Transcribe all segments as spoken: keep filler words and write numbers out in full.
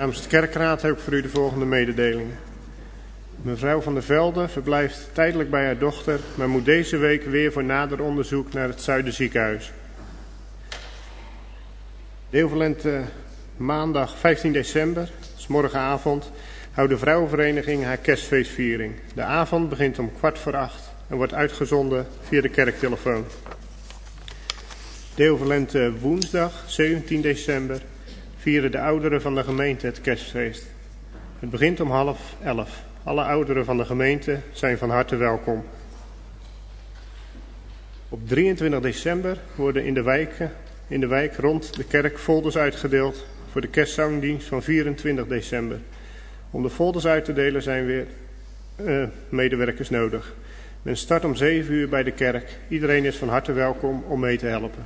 Namens de kerkraad heb ik voor u de volgende mededelingen. Mevrouw van der Velde verblijft tijdelijk bij haar dochter, maar moet deze week weer voor nader onderzoek naar het Zuiderziekenhuis. Deelverlente maandag vijftien december, dat is morgenavond, houdt de vrouwenvereniging haar kerstfeestviering. De avond begint om kwart voor acht en wordt uitgezonden via de kerktelefoon. Deelverlente woensdag zeventien december vieren de ouderen van de gemeente het kerstfeest. Het begint om half elf. Alle ouderen van de gemeente zijn van harte welkom. Op drieëntwintig december worden in de wijken, in de wijk rond de kerk folders uitgedeeld voor de kerstzangdienst van vierentwintig december. Om de folders uit te delen zijn weer uh, medewerkers nodig. Men start om zeven uur bij de kerk. Iedereen is van harte welkom om mee te helpen.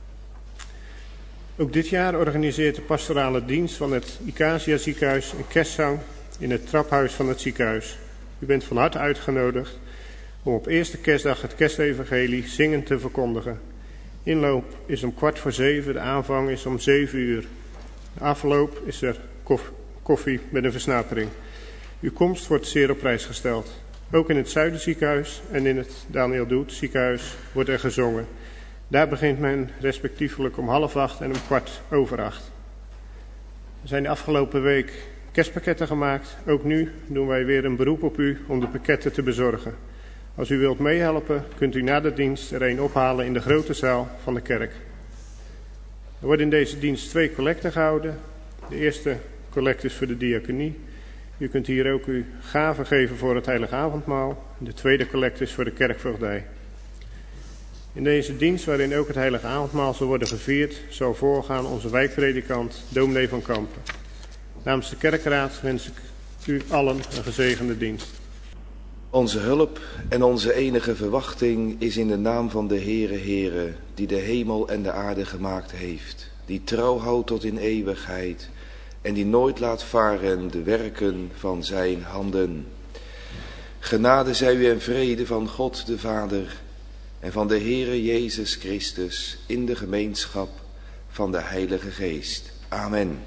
Ook dit jaar organiseert de pastorale dienst van het Icacia ziekenhuis een kerstzang in het traphuis van het ziekenhuis. U bent van harte uitgenodigd om op eerste kerstdag het kerstevangelie zingend te verkondigen. Inloop is om kwart voor zeven, de aanvang is om zeven uur. De afloop is er koff- koffie met een versnapering. Uw komst wordt zeer op prijs gesteld. Ook in het Zuiderziekenhuis en in het Daniel Doet ziekenhuis wordt er gezongen. Daar begint men respectievelijk om half acht en om kwart over acht. Er zijn de afgelopen week kerstpakketten gemaakt. Ook nu doen wij weer een beroep op u om de pakketten te bezorgen. Als u wilt meehelpen, kunt u na de dienst er een ophalen in de grote zaal van de kerk. Er worden in deze dienst twee collecten gehouden. De eerste collect is voor de diaconie. U kunt hier ook uw gaven geven voor het heilige avondmaal. De tweede collect is voor de kerkvoogdij. In deze dienst, waarin ook het heilige avondmaal zal worden gevierd, zal voorgaan onze wijkpredikant dominee van Kampen. Namens de kerkraad wens ik u allen een gezegende dienst. Onze hulp en onze enige verwachting is in de naam van de Heere Heere, die de hemel en de aarde gemaakt heeft, die trouw houdt tot in eeuwigheid en die nooit laat varen de werken van zijn handen. Genade zij u en vrede van God de Vader en van de Heere Jezus Christus in de gemeenschap van de Heilige Geest. Amen.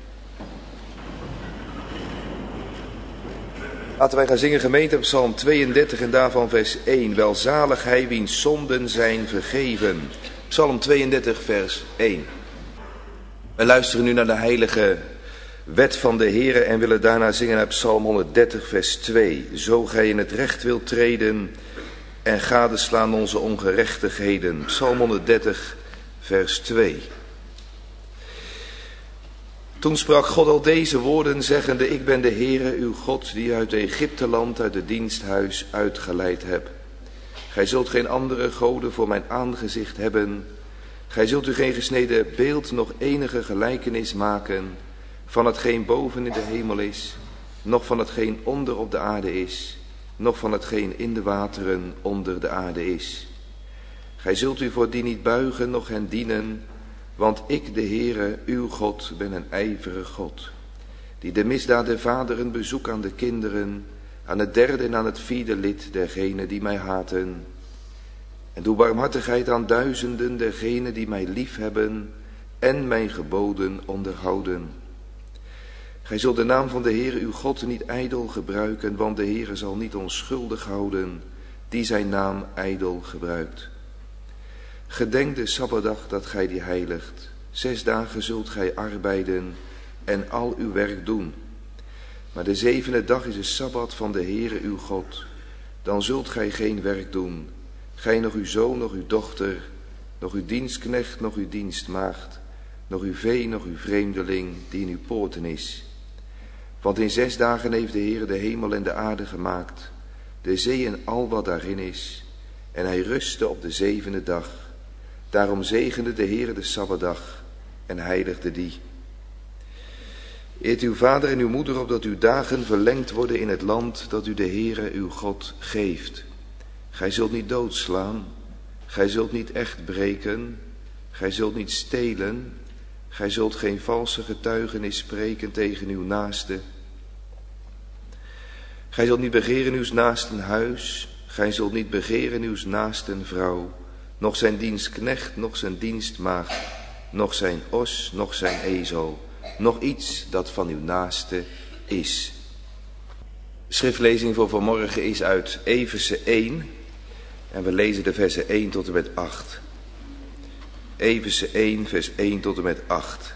Laten wij gaan zingen gemeente op Psalm tweeëndertig en daarvan vers één. Welzalig hij wiens zonden zijn vergeven. Psalm tweeëndertig vers één. Wij luisteren nu naar de heilige wet van de Heere en willen daarna zingen uit Psalm honderddertig vers twee. Zo gij in het recht wilt treden en gadeslaan onze ongerechtigheden. Psalm honderddertig vers twee. Toen sprak God al deze woorden, zeggende, ik ben de Heere, uw God, die uit Egypteland, uit het diensthuis uitgeleid heb. Gij zult geen andere goden voor mijn aangezicht hebben. Gij zult u geen gesneden beeld, nog enige gelijkenis maken van hetgeen boven in de hemel is, noch van hetgeen onder op de aarde is, noch van hetgeen in de wateren onder de aarde is. Gij zult u voor die niet buigen, noch hen dienen, want ik, de Heere, uw God, ben een ijverig God, die de misdaad der vaderen bezoek aan de kinderen, aan het derde en aan het vierde lid dergenen die mij haten. En doe barmhartigheid aan duizenden dergenen die mij liefhebben en mijn geboden onderhouden. Gij zult de naam van de Heere uw God niet ijdel gebruiken, want de Heere zal niet onschuldig houden die zijn naam ijdel gebruikt. Gedenk de Sabbatdag dat gij die heiligt. Zes dagen zult gij arbeiden en al uw werk doen. Maar de zevende dag is de Sabbat van de Heere uw God. Dan zult gij geen werk doen. Gij nog uw zoon, nog uw dochter, nog uw dienstknecht, nog uw dienstmaagd, nog uw vee, nog uw vreemdeling die in uw poorten is. Want in zes dagen heeft de Heere de hemel en de aarde gemaakt, de zee en al wat daarin is. En hij rustte op de zevende dag. Daarom zegende de Heere de Sabbatdag en heiligde die. Eert uw vader en uw moeder op dat uw dagen verlengd worden in het land dat u de Heere uw God geeft. Gij zult niet doodslaan, gij zult niet echt breken, gij zult niet stelen, gij zult geen valse getuigenis spreken tegen uw naaste. Gij zult niet begeren uws naasten huis, gij zult niet begeren uws naasten vrouw, noch zijn dienstknecht, noch zijn dienstmaagd, noch zijn os, noch zijn ezel, nog iets dat van uw naaste is. De schriftlezing voor vanmorgen is uit Efeze één en we lezen de versen één tot en met acht. Efeze één, vers één tot en met acht.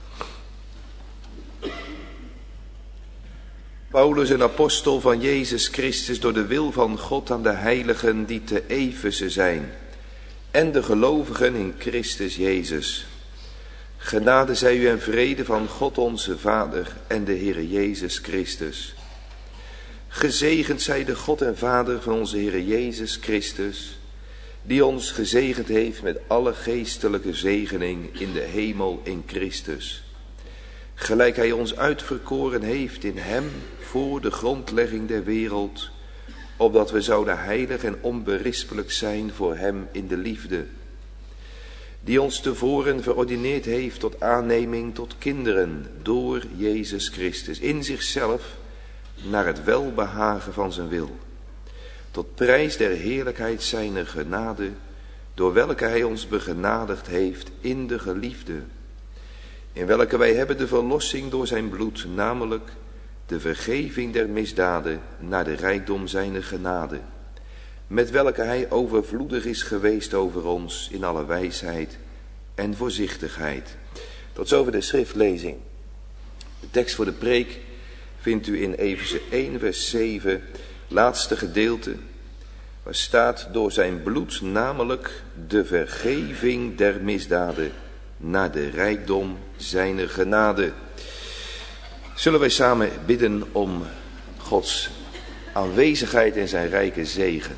Paulus, een apostel van Jezus Christus, door de wil van God aan de heiligen die te Efeze zijn, en de gelovigen in Christus Jezus. Genade zij u en vrede van God onze Vader en de Heere Jezus Christus. Gezegend zij de God en Vader van onze Heere Jezus Christus, die ons gezegend heeft met alle geestelijke zegening in de hemel in Christus. Gelijk hij ons uitverkoren heeft in hem voor de grondlegging der wereld, opdat we zouden heilig en onberispelijk zijn voor hem in de liefde. Die ons tevoren verordineerd heeft tot aanneming tot kinderen door Jezus Christus, in zichzelf naar het welbehagen van zijn wil. Tot prijs der heerlijkheid zijner genade, door welke hij ons begenadigd heeft in de geliefde. In welke wij hebben de verlossing door zijn bloed, namelijk de vergeving der misdaden naar de rijkdom zijner genade, met welke hij overvloedig is geweest over ons in alle wijsheid en voorzichtigheid. Tot zover de schriftlezing. De tekst voor de preek vindt u in Efeze één vers zeven, laatste gedeelte, waar staat door zijn bloed, namelijk de vergeving der misdaden naar de rijkdom zijner genade. Zullen wij samen bidden om Gods aanwezigheid en zijn rijke zegen.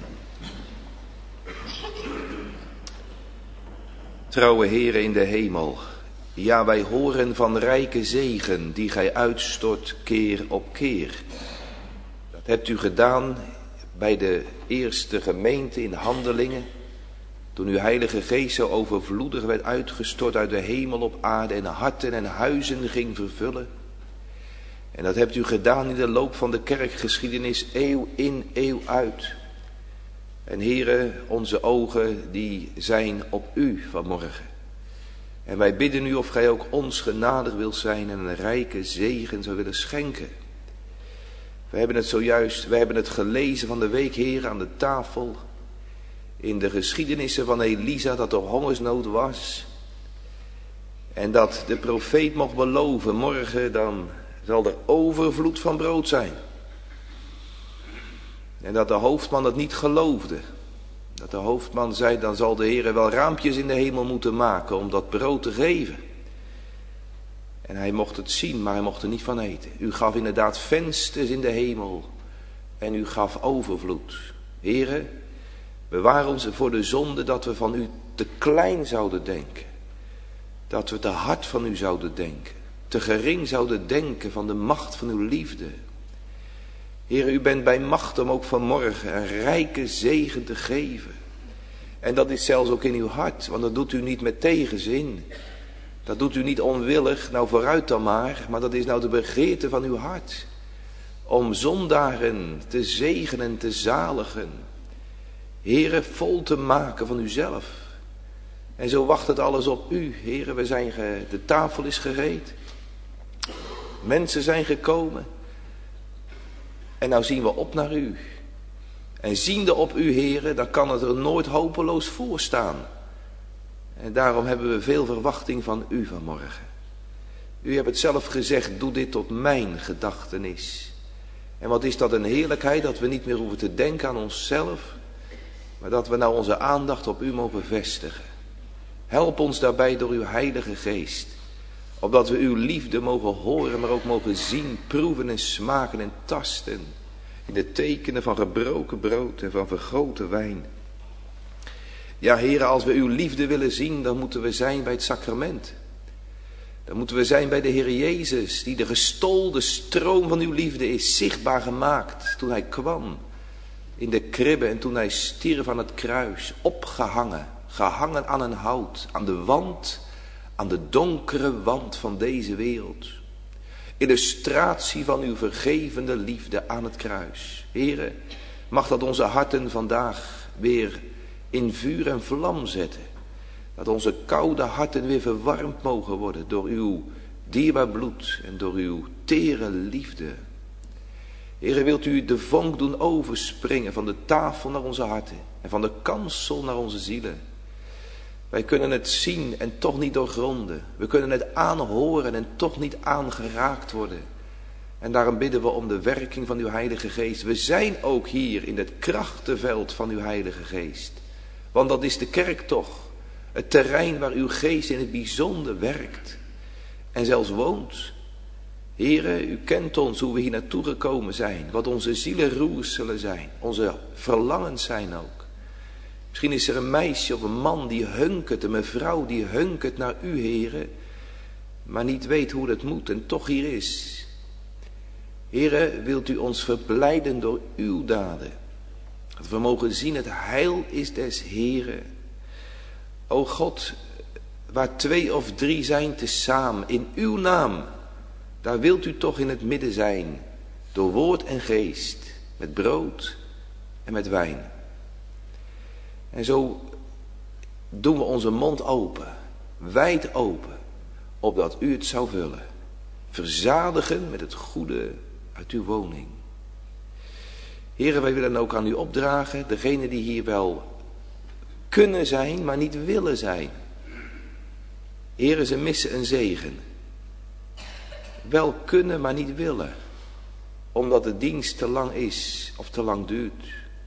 Trouwe Heere in de hemel, ja, wij horen van rijke zegen die gij uitstort keer op keer. Dat hebt u gedaan bij de eerste gemeente in Handelingen, toen uw Heilige Geest zo overvloedig werd uitgestort uit de hemel op aarde en harten en huizen ging vervullen. En dat hebt u gedaan in de loop van de kerkgeschiedenis, eeuw in, eeuw uit. En Heere, onze ogen die zijn op u vanmorgen. En wij bidden u of gij ook ons genadig wilt zijn en een rijke zegen zou willen schenken. We hebben het zojuist, we hebben het gelezen van de week, Heer, aan de tafel. In de geschiedenissen van Elisa dat er hongersnood was. En dat de profeet mocht beloven, morgen dan zal er overvloed van brood zijn. En dat de hoofdman het niet geloofde. Dat de hoofdman zei, dan zal de Heer wel raampjes in de hemel moeten maken om dat brood te geven. En hij mocht het zien, maar hij mocht er niet van eten. U gaf inderdaad vensters in de hemel en u gaf overvloed. Heere, bewaar ons voor de zonde dat we van u te klein zouden denken. Dat we te hard van u zouden denken. Te gering zouden denken van de macht van uw liefde. Heer, u bent bij macht om ook vanmorgen een rijke zegen te geven. En dat is zelfs ook in uw hart, want dat doet u niet met tegenzin. Dat doet u niet onwillig, nou vooruit dan maar, maar dat is nou de begeerte van uw hart. Om zondaren te zegenen en te zaligen. Heere, vol te maken van uzelf. En zo wacht het alles op u. Heere, we zijn ge, de tafel is gereed. Mensen zijn gekomen. En nou zien we op naar u. En ziende op u, Heere, dan kan het er nooit hopeloos voor staan. En daarom hebben we veel verwachting van u vanmorgen. U hebt het zelf gezegd, doe dit tot mijn gedachtenis. En wat is dat een heerlijkheid, dat we niet meer hoeven te denken aan onszelf, maar dat we nou onze aandacht op u mogen vestigen. Help ons daarbij door uw Heilige Geest. Opdat we uw liefde mogen horen, maar ook mogen zien, proeven en smaken en tasten. In de tekenen van gebroken brood en van vergoten wijn. Ja, Heere, als we uw liefde willen zien, dan moeten we zijn bij het sacrament. Dan moeten we zijn bij de Heer Jezus, die de gestolde stroom van uw liefde is zichtbaar gemaakt toen hij kwam. In de kribbe en toen hij stierf aan het kruis, opgehangen, gehangen aan een hout, aan de wand, aan de donkere wand van deze wereld. Illustratie van uw vergevende liefde aan het kruis. Heere, mag dat onze harten vandaag weer in vuur en vlam zetten. Dat onze koude harten weer verwarmd mogen worden door uw dierbaar bloed en door uw tere liefde. Heere, wilt u de vonk doen overspringen van de tafel naar onze harten en van de kansel naar onze zielen. Wij kunnen het zien en toch niet doorgronden. We kunnen het aanhoren en toch niet aangeraakt worden. En daarom bidden we om de werking van uw Heilige Geest. We zijn ook hier in het krachtenveld van uw Heilige Geest. Want dat is de kerk toch. Het terrein waar uw Geest in het bijzonder werkt. En zelfs woont. Heere, u kent ons hoe we hier naartoe gekomen zijn. Wat onze zielenroers zullen zijn. Onze verlangens zijn ook. Misschien is er een meisje of een man die hunkert. Een mevrouw die hunkert naar u, Heere. Maar niet weet hoe dat moet en toch hier is. Heere, wilt u ons verblijden door uw daden. Dat we mogen zien, het heil is des Heere. O God, waar twee of drie zijn tezamen in uw naam. Daar wilt u toch in het midden zijn. Door woord en geest. Met brood en met wijn. En zo doen we onze mond open. Wijd open. Opdat u het zou vullen. Verzadigen met het goede uit uw woning. Heren, wij willen ook aan u opdragen. Degenen die hier wel kunnen zijn, maar niet willen zijn. Heren, ze missen een zegen. Wel kunnen, maar niet willen. Omdat de dienst te lang is of te lang duurt.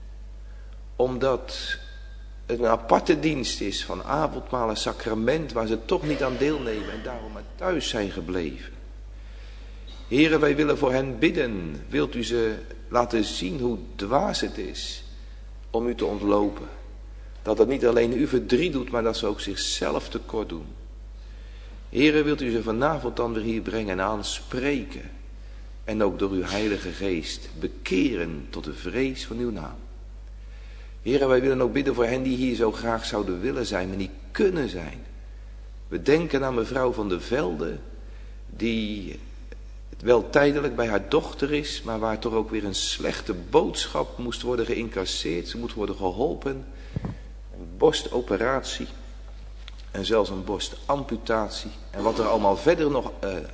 Omdat het een aparte dienst is van avondmaal en sacrament waar ze toch niet aan deelnemen en daarom maar thuis zijn gebleven. Heren, wij willen voor hen bidden. Wilt u ze laten zien hoe dwaas het is om u te ontlopen. Dat het niet alleen u verdriet doet, maar dat ze ook zichzelf tekort doen. Heren, wilt u ze vanavond dan weer hier brengen en aanspreken. En ook door uw Heilige Geest bekeren tot de vrees van uw naam. Heren, wij willen ook bidden voor hen die hier zo graag zouden willen zijn, maar niet kunnen zijn. We denken aan mevrouw van der Velde, die wel tijdelijk bij haar dochter is, maar waar toch ook weer een slechte boodschap moest worden geïncasseerd. Ze moet worden geholpen. Een borstoperatie en zelfs een borstamputatie. En wat er allemaal verder nog uh, uh,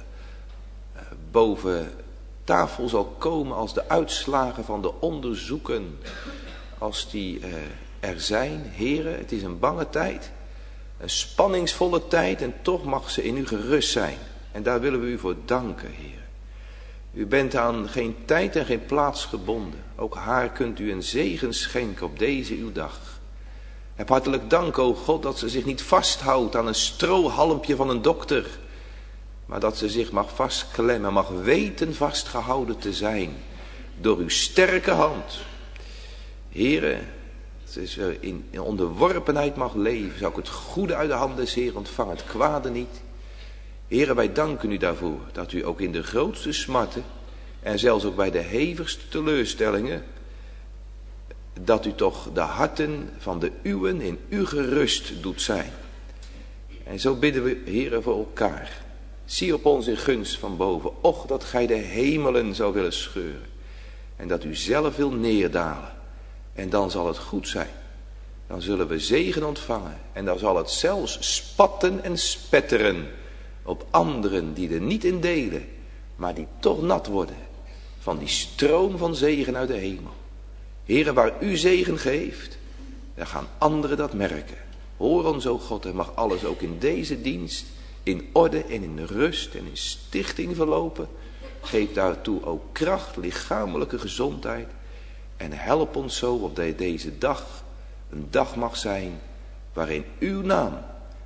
boven tafel zal komen als de uitslagen van de onderzoeken, als die uh, er zijn. Heren, het is een bange tijd, een spanningsvolle tijd en toch mag ze in u gerust zijn. En daar willen we u voor danken, Heer. U bent aan geen tijd en geen plaats gebonden. Ook haar kunt u een zegen schenken op deze uw dag. Heb hartelijk dank, o God, dat ze zich niet vasthoudt aan een strohalmpje van een dokter. Maar dat ze zich mag vastklemmen, mag weten vastgehouden te zijn. Door uw sterke hand. Here, dat ze in, in onderworpenheid mag leven. Zou ik het goede uit de hand des Heer ontvangen, het kwade niet. Here, wij danken u daarvoor, dat u ook in de grootste smarten en zelfs ook bij de hevigste teleurstellingen, dat u toch de harten van de uwen in u gerust doet zijn. En zo bidden we, Here, voor elkaar. Zie op ons in gunst van boven. Och, dat gij de hemelen zou willen scheuren. En dat u zelf wil neerdalen. En dan zal het goed zijn. Dan zullen we zegen ontvangen. En dan zal het zelfs spatten en spetteren op anderen die er niet in delen, maar die toch nat worden van die stroom van zegen uit de hemel. Heere, waar u zegen geeft, dan gaan anderen dat merken. Hoor ons, o God, en mag alles ook in deze dienst in orde en in rust en in stichting verlopen. Geef daartoe ook kracht, lichamelijke gezondheid en help ons zo op dat deze dag een dag mag zijn waarin uw naam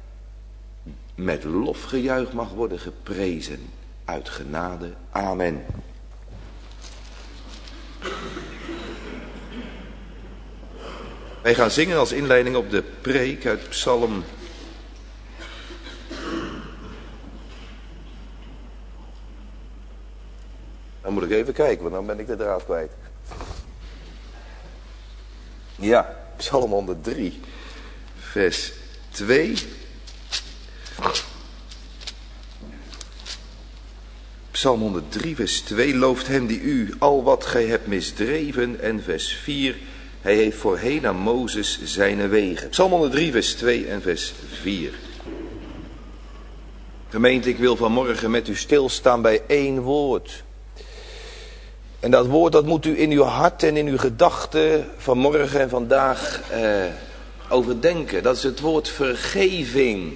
met lofgejuich mag worden geprezen. Uit genade. Amen. Wij gaan zingen als inleiding op de preek uit Psalm Dan moet ik even kijken, want dan ben ik de draad kwijt. Ja, Psalm honderddrie, vers twee. Psalm honderddrie, vers twee. Looft hem die u al wat gij hebt misdreven. En vers vier. Hij heeft voorheen aan Mozes zijne wegen. Psalm honderddrie, vers twee en vers vier. Gemeente, ik wil vanmorgen met u stilstaan bij één woord. En dat woord dat moet u in uw hart en in uw gedachten vanmorgen en vandaag eh, overdenken. Dat is het woord vergeving.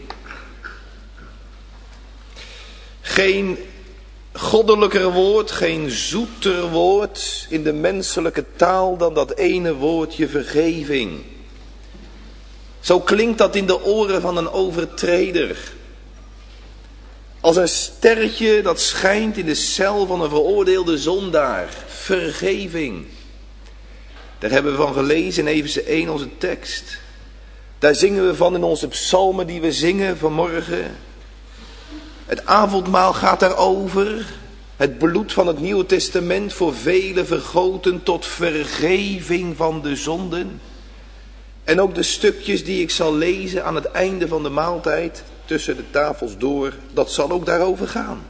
Geen goddelijker woord, geen zoeter woord in de menselijke taal dan dat ene woordje vergeving. Zo klinkt dat in de oren van een overtreder. Als een sterretje dat schijnt in de cel van een veroordeelde zondaar. Vergeving. Daar hebben we van gelezen in Efeze één, onze tekst. Daar zingen we van in onze psalmen die we zingen vanmorgen. Het avondmaal gaat daarover. Het bloed van het Nieuwe Testament voor velen vergoten tot vergeving van de zonden. En ook de stukjes die ik zal lezen aan het einde van de maaltijd, tussen de tafels door, dat zal ook daarover gaan.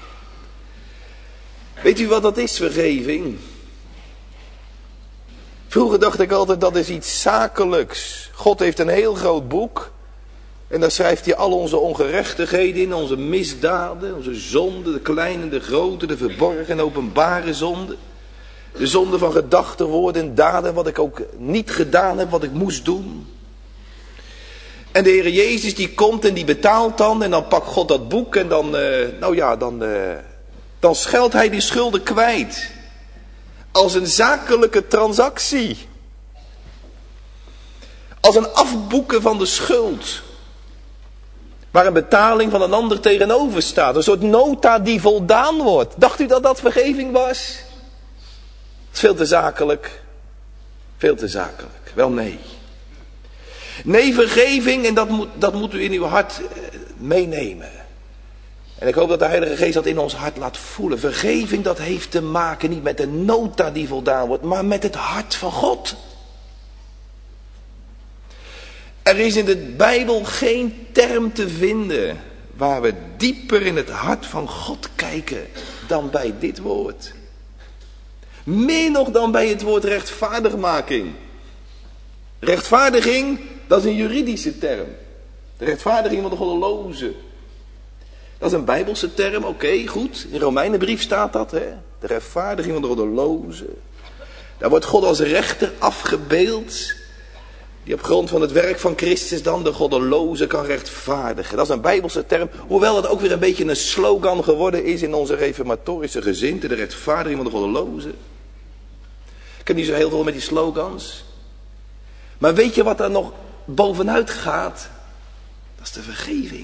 Weet u wat dat is, vergeving? Vroeger dacht ik altijd dat is iets zakelijks. God heeft een heel groot boek. En daar schrijft hij al onze ongerechtigheden in, onze misdaden, onze zonden, de kleine, de grote, de verborgen en openbare zonden. De zonde van gedachten, woorden en daden, wat ik ook niet gedaan heb, wat ik moest doen. En de Heer Jezus die komt en die betaalt dan en dan pakt God dat boek en dan, uh, nou ja, dan, uh, dan scheldt hij die schulden kwijt. Als een zakelijke transactie. Als een afboeken van de schuld. Waar een betaling van een ander tegenover staat. Een soort nota die voldaan wordt. Dacht u dat dat vergeving was? Dat is veel te zakelijk. Veel te zakelijk. Wel nee. Nee, vergeving, en dat moet, dat moet u in uw hart meenemen. En ik hoop dat de Heilige Geest dat in ons hart laat voelen. Vergeving, dat heeft te maken niet met een nota die voldaan wordt, maar met het hart van God. Er is in de Bijbel geen term te vinden waar we dieper in het hart van God kijken dan bij dit woord. Meer nog dan bij het woord rechtvaardigmaking. Rechtvaardiging, dat is een juridische term. De rechtvaardiging van de goddeloze. Dat is een Bijbelse term, oké, okay, goed. In de Romeinenbrief staat dat, hè. De rechtvaardiging van de goddeloze. Daar wordt God als rechter afgebeeld. Die op grond van het werk van Christus dan de goddeloze kan rechtvaardigen. Dat is een Bijbelse term. Hoewel dat ook weer een beetje een slogan geworden is in onze reformatorische gezindte. De rechtvaardiging van de goddeloze. Ik heb niet zo heel veel met die slogans. Maar weet je wat er nog bovenuit gaat? Dat is de vergeving.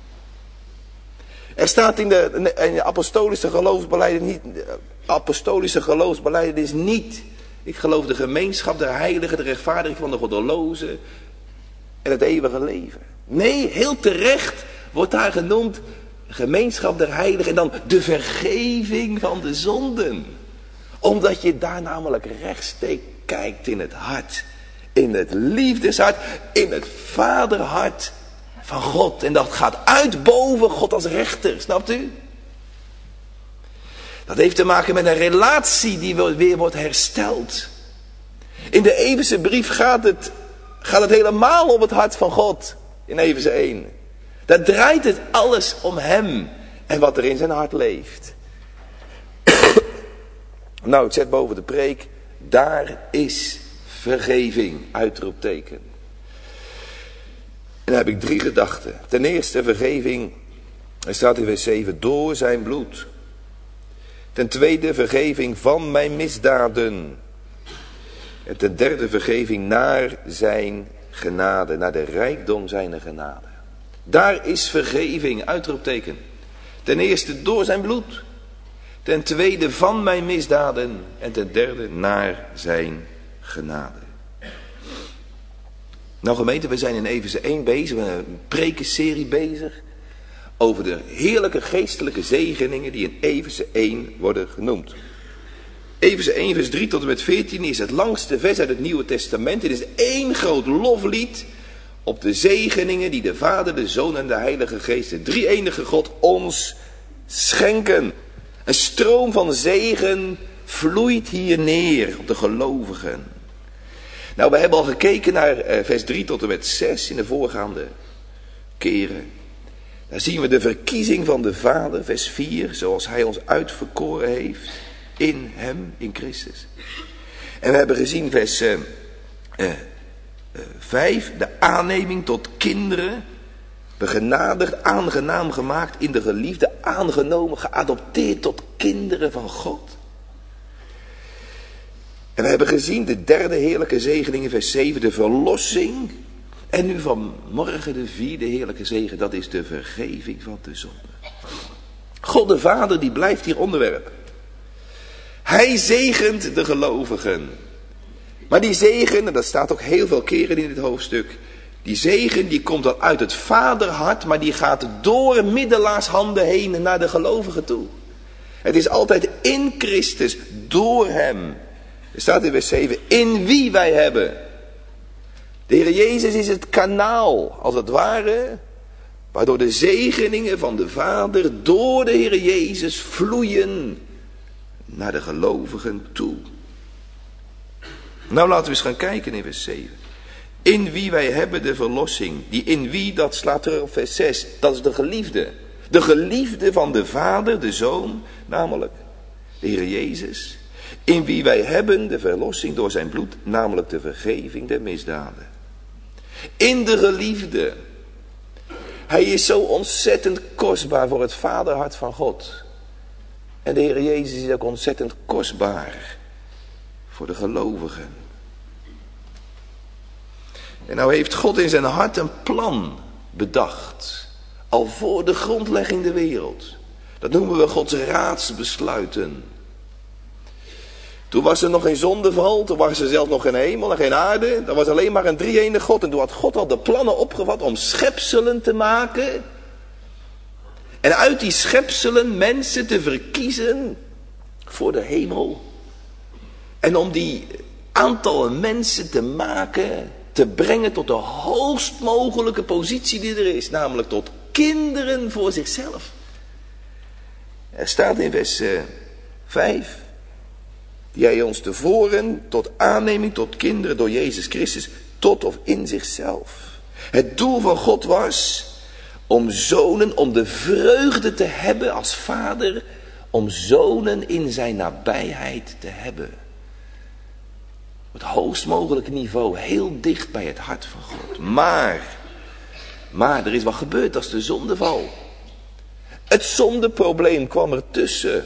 Er staat in de, in de apostolische geloofsbelijdenis niet, apostolische geloofsbelijdenis niet. Ik geloof de gemeenschap der heiligen, de rechtvaardiging van de goddelozen en het eeuwige leven. Nee, heel terecht wordt daar genoemd gemeenschap der heiligen en dan de vergeving van de zonden. Omdat je daar namelijk rechtstreeks kijkt in het hart. In het liefdeshart, in het vaderhart van God. En dat gaat uit boven God als rechter, snapt u? Dat heeft te maken met een relatie die weer wordt hersteld. In de Efeze brief gaat het, gaat het helemaal om het hart van God. In Efeze één. Daar draait het alles om hem en wat er in zijn hart leeft. Nou, ik zet boven de preek. Daar is vergeving, uitroepteken. En dan heb ik drie gedachten. Ten eerste vergeving, er staat in vers zeven, door zijn bloed. Ten tweede vergeving van mijn misdaden. En ten derde vergeving naar zijn genade, naar de rijkdom zijn genade. Daar is vergeving, uitroepteken. Ten eerste door zijn bloed. Ten tweede van mijn misdaden. En ten derde naar zijn genade. Nou gemeente, we zijn in Efeze één bezig, we zijn een prekenserie bezig. Over de heerlijke geestelijke zegeningen die in Efeze één worden genoemd. Efeze één vers drie tot en met veertien is het langste vers uit het Nieuwe Testament. Het is één groot loflied op de zegeningen die de Vader, de Zoon en de Heilige Geest, de drie-enige God, ons schenken. Een stroom van zegen vloeit hier neer op de gelovigen. Nou, we hebben al gekeken naar vers drie tot en met zes in de voorgaande keren. Daar zien we de verkiezing van de Vader, vers vier, zoals hij ons uitverkoren heeft in hem, in Christus. En we hebben gezien vers uh, uh, vijf, de aanneming tot kinderen, begenadigd, aangenaam gemaakt in de geliefde, aangenomen, geadopteerd tot kinderen van God. En we hebben gezien de derde heerlijke zegening in vers zeven, de verlossing. En nu vanmorgen de vierde heerlijke zegen, dat is de vergeving van de zonde. God de Vader, die blijft hier onderwerp. Hij zegent de gelovigen. Maar die zegen, en dat staat ook heel veel keren in dit hoofdstuk, die zegen die komt dan uit het vaderhart, maar die gaat door middelaarshanden heen naar de gelovigen toe. Het is altijd in Christus, door hem. Er staat in vers zeven, in wie wij hebben. De Heer Jezus is het kanaal, als het ware, waardoor de zegeningen van de Vader door de Heer Jezus vloeien naar de gelovigen toe. Nou, laten we eens gaan kijken in vers zeven. In wie wij hebben de verlossing. Die in wie, dat slaat terug op vers zes. Dat is de geliefde. De geliefde van de Vader, de Zoon, namelijk de Heer Jezus. In wie wij hebben de verlossing door zijn bloed, namelijk de vergeving der misdaden. In de geliefde. Hij is zo ontzettend kostbaar voor het vaderhart van God. En de Heer Jezus is ook ontzettend kostbaar voor de gelovigen. En nou heeft God in zijn hart een plan bedacht. Al voor de grondlegging der wereld. Dat noemen we Gods raadsbesluiten. Toen was er nog geen zondeval, toen was er zelfs nog geen hemel en geen aarde. Er was alleen maar een drie-enige God. En toen had God al de plannen opgevat om schepselen te maken. En uit die schepselen mensen te verkiezen voor de hemel. En om die aantallen mensen te maken, te brengen tot de hoogst mogelijke positie die er is. Namelijk tot kinderen voor zichzelf. Er staat in vers uh, vijf. Die hij ons tevoren tot aanneming tot kinderen door Jezus Christus tot of in zichzelf. Het doel van God was om zonen, om de vreugde te hebben als vader, om zonen in zijn nabijheid te hebben. Op het hoogst mogelijke niveau, heel dicht bij het hart van God. Maar, maar er is wat gebeurd als de zondeval. Het zondeprobleem kwam ertussen.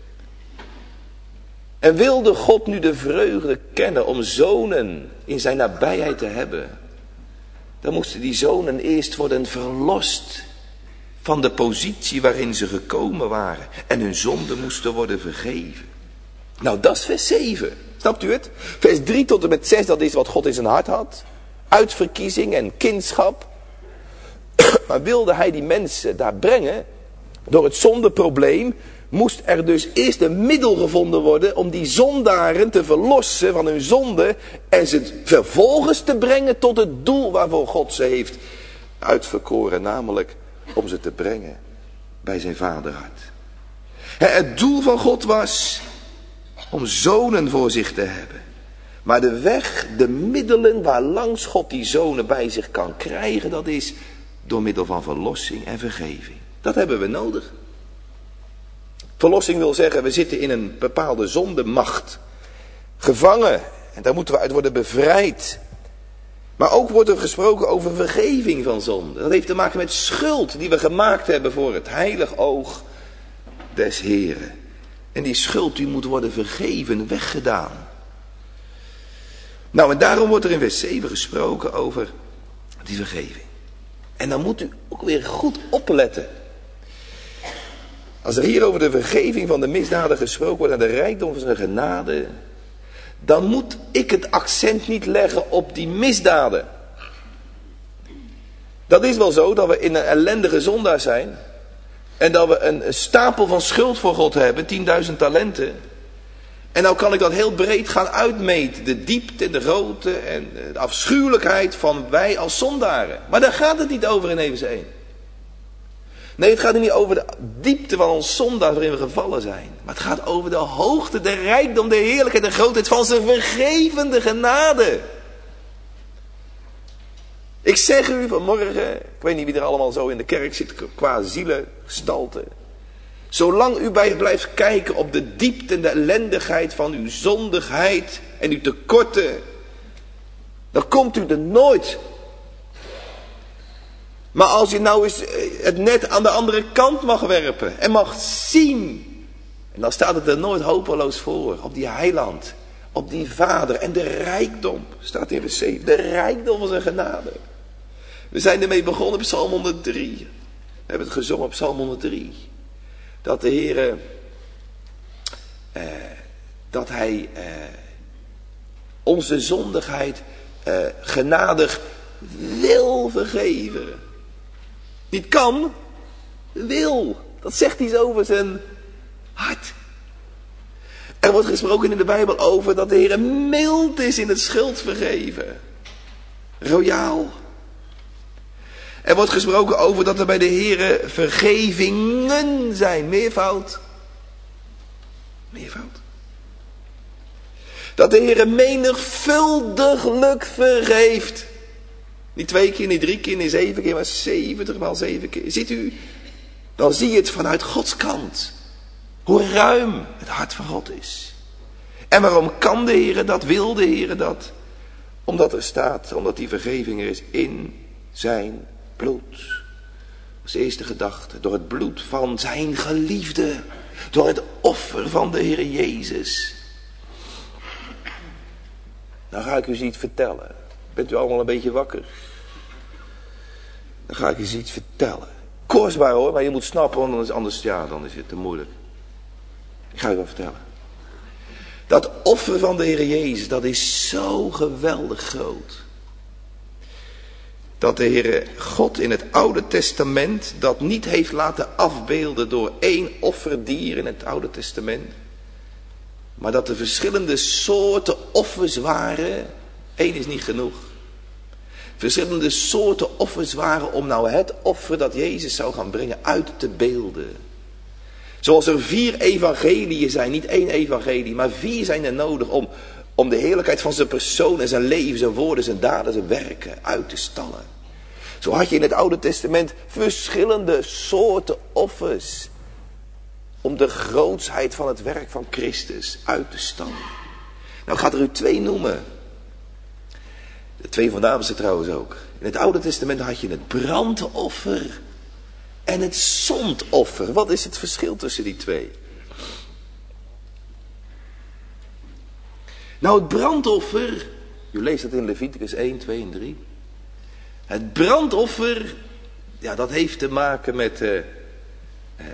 En wilde God nu de vreugde kennen om zonen in zijn nabijheid te hebben, dan moesten die zonen eerst worden verlost van de positie waarin ze gekomen waren. En hun zonden moesten worden vergeven. Nou, dat is vers zeven. Snapt u het? Vers drie tot en met zes, dat is wat God in zijn hart had. Uitverkiezing en kindschap. Maar wilde hij die mensen daar brengen, door het zondeprobleem, moest er dus eerst een middel gevonden worden om die zondaren te verlossen van hun zonde en ze vervolgens te brengen tot het doel waarvoor God ze heeft uitverkoren, namelijk om ze te brengen bij zijn vaderhart. Het doel van God was om zonen voor zich te hebben. Maar de weg, de middelen waarlangs God die zonen bij zich kan krijgen, dat is door middel van verlossing en vergeving. Dat hebben we nodig. Verlossing wil zeggen, we zitten in een bepaalde zondemacht. Gevangen. En daar moeten we uit worden bevrijd. Maar ook wordt er gesproken over vergeving van zonde. Dat heeft te maken met schuld die we gemaakt hebben voor het heilig oog des Heren. En die schuld die moet worden vergeven, weggedaan. Nou, en daarom wordt er in vers zeven gesproken over die vergeving. En dan moet u ook weer goed opletten. Als er hier over de vergeving van de misdaden gesproken wordt en de rijkdom van zijn genade, dan moet ik het accent niet leggen op die misdaden. Dat is wel zo dat we in een ellendige zondaar zijn en dat we een stapel van schuld voor God hebben, tienduizend talenten. En nou kan ik dat heel breed gaan uitmeten, de diepte en de grootte en de afschuwelijkheid van wij als zondaren. Maar daar gaat het niet over in Efeze één. Nee, het gaat er niet over de diepte van ons zondaar waarin we gevallen zijn. Maar het gaat over de hoogte, de rijkdom, de heerlijkheid, de grootheid van zijn vergevende genade. Ik zeg u vanmorgen, ik weet niet wie er allemaal zo in de kerk zit qua zielengestalte. Zolang u bij blijft kijken op de diepte en de ellendigheid van uw zondigheid en uw tekorten, dan komt u er nooit. Maar als je nou eens het net aan de andere kant mag werpen en mag zien, en dan staat het er nooit hopeloos voor, op die heiland, op die vader en de rijkdom, staat in vers zeven, de rijkdom van zijn genade. We zijn ermee begonnen op Psalm honderddrie. We hebben het gezongen op Psalm honderddrie. Dat de Heer, eh, dat hij eh, onze zondigheid eh, genadig wil vergeven. Niet kan, wil. Dat zegt hij zo over zijn hart. Er wordt gesproken in de Bijbel over dat de Heer mild is in het schuld vergeven. Royaal. Er wordt gesproken over dat er bij de Heer vergevingen zijn. Meervoud. Meervoud. Dat de Heer menigvuldiglijk vergeeft. Niet twee keer, niet drie keer, niet zeven keer, maar zeventig maal zeven keer. Ziet u, dan zie je het vanuit Gods kant. Hoe ruim het hart van God is. En waarom kan de Heer dat, wil de Heer dat? Omdat er staat, omdat die vergeving er is in zijn bloed. Dat is de eerste gedachte. Door het bloed van zijn geliefde. Door het offer van de Heer Jezus. Nou ga ik u iets vertellen. Bent u allemaal een beetje wakker? Dan ga ik u iets vertellen. Kostbaar hoor, maar je moet snappen, want anders, ja, dan is het te moeilijk. Ik ga u wel vertellen. Dat offer van de Heer Jezus, dat is zo geweldig groot. Dat de Heere God in het Oude Testament dat niet heeft laten afbeelden door één offerdier in het Oude Testament. Maar dat er verschillende soorten offers waren. Eén is niet genoeg. Verschillende soorten offers waren om nou het offer dat Jezus zou gaan brengen uit te beelden. Zoals er vier evangeliën zijn, niet één evangelie, maar vier zijn er nodig om, om de heerlijkheid van zijn persoon en zijn leven, zijn woorden, zijn daden, zijn werken uit te stallen. Zo had je in het Oude Testament verschillende soorten offers om de grootsheid van het werk van Christus uit te stallen. Nou, ik ga er u twee noemen. De twee voornaamste trouwens ook. In het Oude Testament had je het brandoffer en het zondoffer. Wat is het verschil tussen die twee? Nou, het brandoffer, u leest dat in Leviticus één, twee en drie. Het brandoffer, ja, dat heeft te maken met, uh, uh, uh,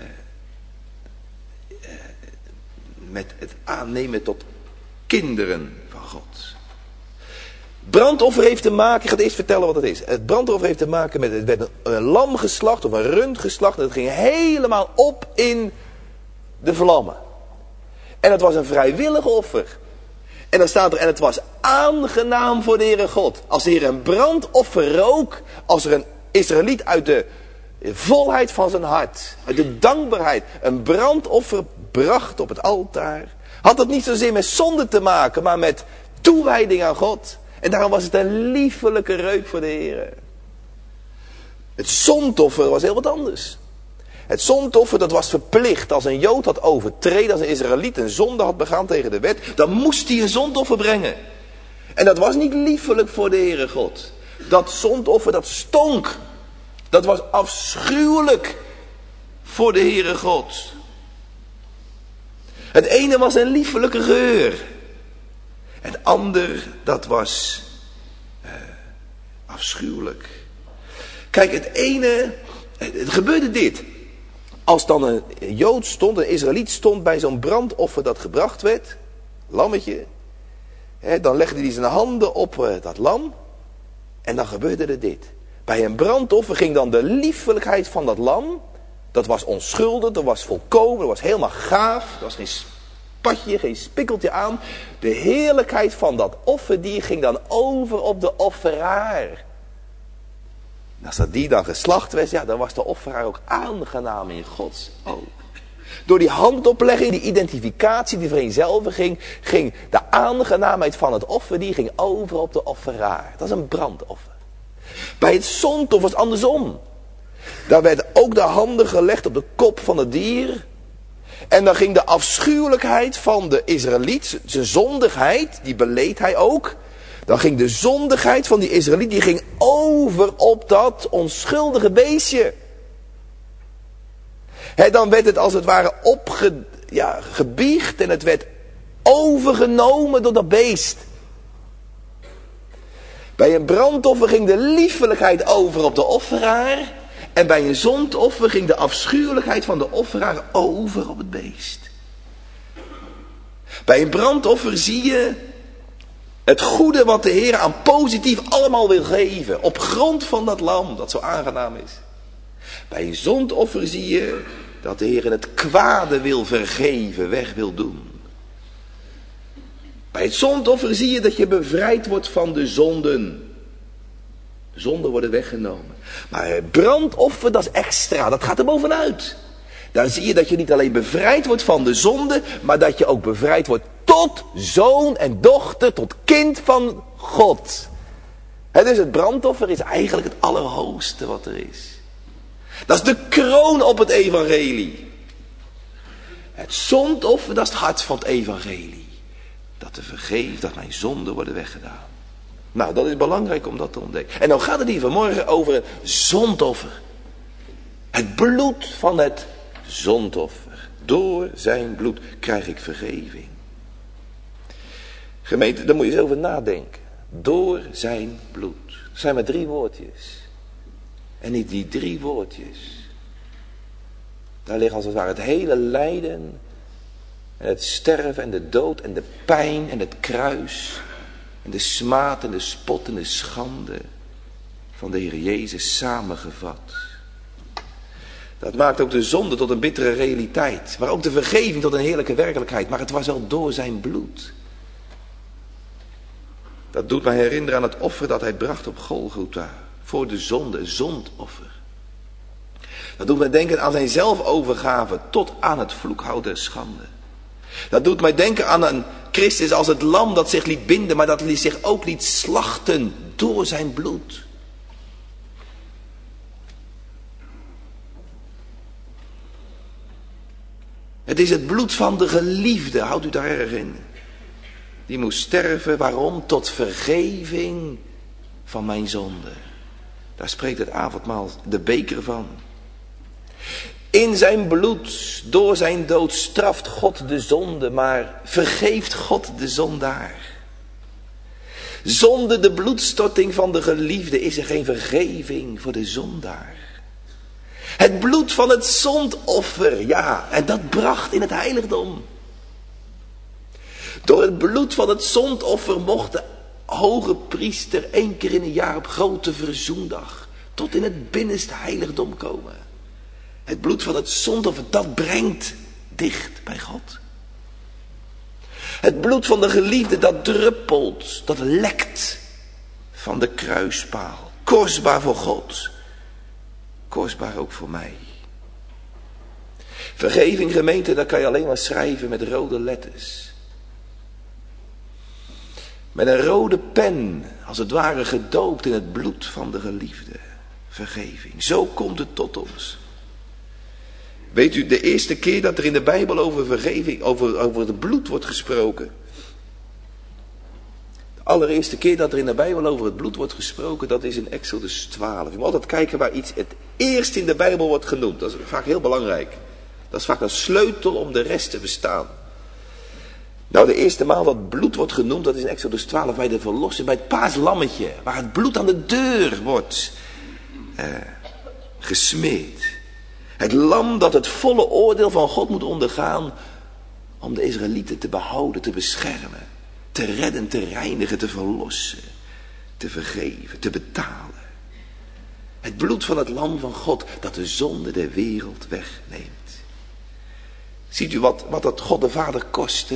met het aannemen tot kinderen van God. Brandoffer heeft te maken, ik ga het eerst vertellen wat het is. Het brandoffer heeft te maken met, het werd een, een lam geslacht of een rund geslacht. En dat ging helemaal op in de vlammen. En het was een vrijwillig offer. En dan staat er, en het was aangenaam voor de Heere God. Als de Heer een brandoffer rook, als er een Israëliet uit de volheid van zijn hart, uit de dankbaarheid, een brandoffer bracht op het altaar, had dat niet zozeer met zonde te maken, maar met toewijding aan God. En daarom was het een liefelijke reuk voor de Heer. Het zondoffer was heel wat anders. Het zondoffer, dat was verplicht. Als een Jood had overtreden, als een Israëliet een zonde had begaan tegen de wet, dan moest hij een zondoffer brengen. En dat was niet liefelijk voor de Heere God. Dat zondoffer, dat stonk. Dat was afschuwelijk voor de Heere God. Het ene was een liefelijke geur. Het ander, dat was uh, afschuwelijk. Kijk, het ene, het, het gebeurde dit. Als dan een Jood stond, een Israëliet stond bij zo'n brandoffer dat gebracht werd, lammetje, hè, dan legde hij zijn handen op uh, dat lam en dan gebeurde er dit. Bij een brandoffer ging dan de liefelijkheid van dat lam, dat was onschuldig, dat was volkomen, dat was helemaal gaaf, dat was geen spatje, geen spikkeltje aan. De heerlijkheid van dat offerdier ging dan over op de offeraar. En als dat dier dan geslacht werd, ja, dan was de offeraar ook aangenaam in Gods oog. Door die handoplegging, die identificatie die vereenzelviging ging, ging de aangenaamheid van het offerdier ging over op de offeraar. Dat is een brandoffer. Bij het zondoffer was het andersom. Daar werden ook de handen gelegd op de kop van het dier. En dan ging de afschuwelijkheid van de Israëliet, zijn zondigheid, die beleed hij ook. Dan ging de zondigheid van die Israëliet, die ging over op dat onschuldige beestje. He, dan werd het als het ware opge, ja, gebiecht en het werd overgenomen door dat beest. Bij een brandoffer ging de liefelijkheid over op de offeraar. En bij een zondoffer ging de afschuwelijkheid van de offeraar over op het beest. Bij een brandoffer zie je het goede wat de Heer aan positief allemaal wil geven. Op grond van dat lam dat zo aangenaam is. Bij een zondoffer zie je dat de Heer het kwade wil vergeven, weg wil doen. Bij het zondoffer zie je dat je bevrijd wordt van de zonden. De zonden worden weggenomen. Maar het brandoffer, dat is extra, dat gaat er bovenuit. Daar zie je dat je niet alleen bevrijd wordt van de zonde, maar dat je ook bevrijd wordt tot zoon en dochter, tot kind van God. He, dus het brandoffer is eigenlijk het allerhoogste wat er is. Dat is de kroon op het evangelie. Het zondoffer, dat is het hart van het evangelie. Dat te vergeven, dat mijn zonden worden weggedaan. Nou, dat is belangrijk om dat te ontdekken. En dan gaat het hier vanmorgen over het zondoffer. Het bloed van het zondoffer. Door zijn bloed krijg ik vergeving. Gemeente, daar moet je eens over nadenken. Door zijn bloed. Er zijn maar drie woordjes. En niet die drie woordjes. Daar ligt als het ware het hele lijden. En het sterven en de dood en de pijn en het kruis. En de smaad en de spot en de schande van de Heer Jezus samengevat. Dat maakt ook de zonde tot een bittere realiteit. Maar ook de vergeving tot een heerlijke werkelijkheid. Maar het was al door zijn bloed. Dat doet mij herinneren aan het offer dat hij bracht op Golgotha. Voor de zonde, een zondoffer. Dat doet mij denken aan zijn zelfovergave tot aan het vloekhout der schande. Dat doet mij denken aan een Christus als het lam dat zich liet binden, maar dat zich ook liet slachten door zijn bloed. Het is het bloed van de geliefde, houdt u daar erg in. Die moest sterven, waarom? Tot vergeving van mijn zonde. Daar spreekt het avondmaal de beker van. In zijn bloed, door zijn dood, straft God de zonde, maar vergeeft God de zondaar. Zonder de bloedstorting van de geliefde is er geen vergeving voor de zondaar. Het bloed van het zondoffer, ja, en dat bracht in het heiligdom. Door het bloed van het zondoffer mocht de hoge priester één keer in een jaar op grote verzoendag tot in het binnenste heiligdom komen. Het bloed van het zondoffer, dat brengt dicht bij God. Het bloed van de geliefde, dat druppelt, dat lekt van de kruispaal. Kostbaar voor God, kostbaar ook voor mij. Vergeving, gemeente, dat kan je alleen maar schrijven met rode letters. Met een rode pen, als het ware gedoopt in het bloed van de geliefde. Vergeving, zo komt het tot ons. Weet u, de eerste keer dat er in de Bijbel over vergeving, over, over het bloed wordt gesproken. De allereerste keer dat er in de Bijbel over het bloed wordt gesproken, dat is in Exodus twaalf. Je moet altijd kijken waar iets het eerst in de Bijbel wordt genoemd. Dat is vaak heel belangrijk. Dat is vaak een sleutel om de rest te verstaan. Nou, de eerste maal dat bloed wordt genoemd, dat is in Exodus twaalf bij de verlossing, bij het paaslammetje, waar het bloed aan de deur wordt eh, gesmeed. Het lam dat het volle oordeel van God moet ondergaan om de Israëlieten te behouden, te beschermen, te redden, te reinigen, te verlossen, te vergeven, te betalen. Het bloed van het lam van God dat de zonde der wereld wegneemt. Ziet u wat, wat dat God de Vader kostte?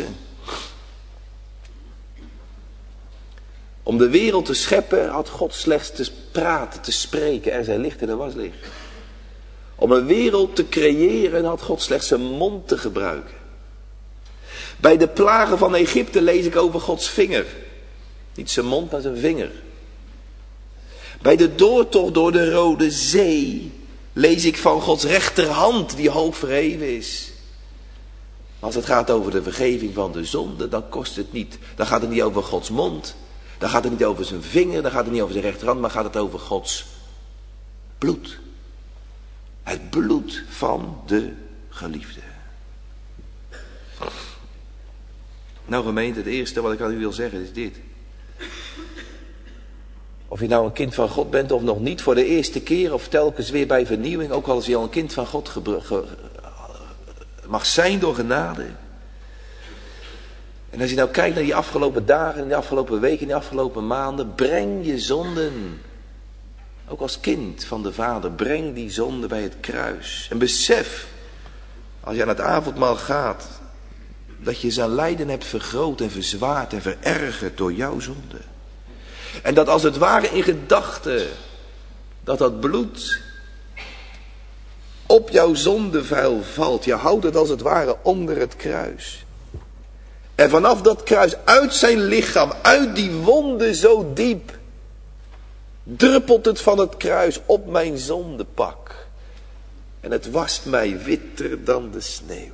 Om de wereld te scheppen had God slechts te praten, te spreken. Er zijn licht en er was licht. Om een wereld te creëren had God slechts zijn mond te gebruiken. Bij de plagen van Egypte lees ik over Gods vinger. Niet zijn mond, maar zijn vinger. Bij de doortocht door de Rode Zee lees ik van Gods rechterhand die hoog verheven is. Als het gaat over de vergeving van de zonde, dan kost het niet. Dan gaat het niet over Gods mond. Dan gaat het niet over zijn vinger. Dan gaat het niet over zijn rechterhand. Maar gaat het over Gods bloed. Het bloed van de geliefde. Nou gemeente, het eerste wat ik aan u wil zeggen is dit. Of je nou een kind van God bent of nog niet, voor de eerste keer of telkens weer bij vernieuwing. Ook als je al een kind van God gebru- ge- mag zijn door genade. En als je nou kijkt naar die afgelopen dagen, en die afgelopen weken, en die afgelopen maanden. Breng je zonden, ook als kind van de Vader, breng die zonde bij het kruis. En besef, als je aan het avondmaal gaat, dat je zijn lijden hebt vergroot en verzwaard en verergerd door jouw zonde. En dat als het ware in gedachten, dat dat bloed op jouw zondevuil valt. Je houdt het als het ware onder het kruis. En vanaf dat kruis, uit zijn lichaam, uit die wonde zo diep, druppelt het van het kruis op mijn zondepak. En het wast mij witter dan de sneeuw.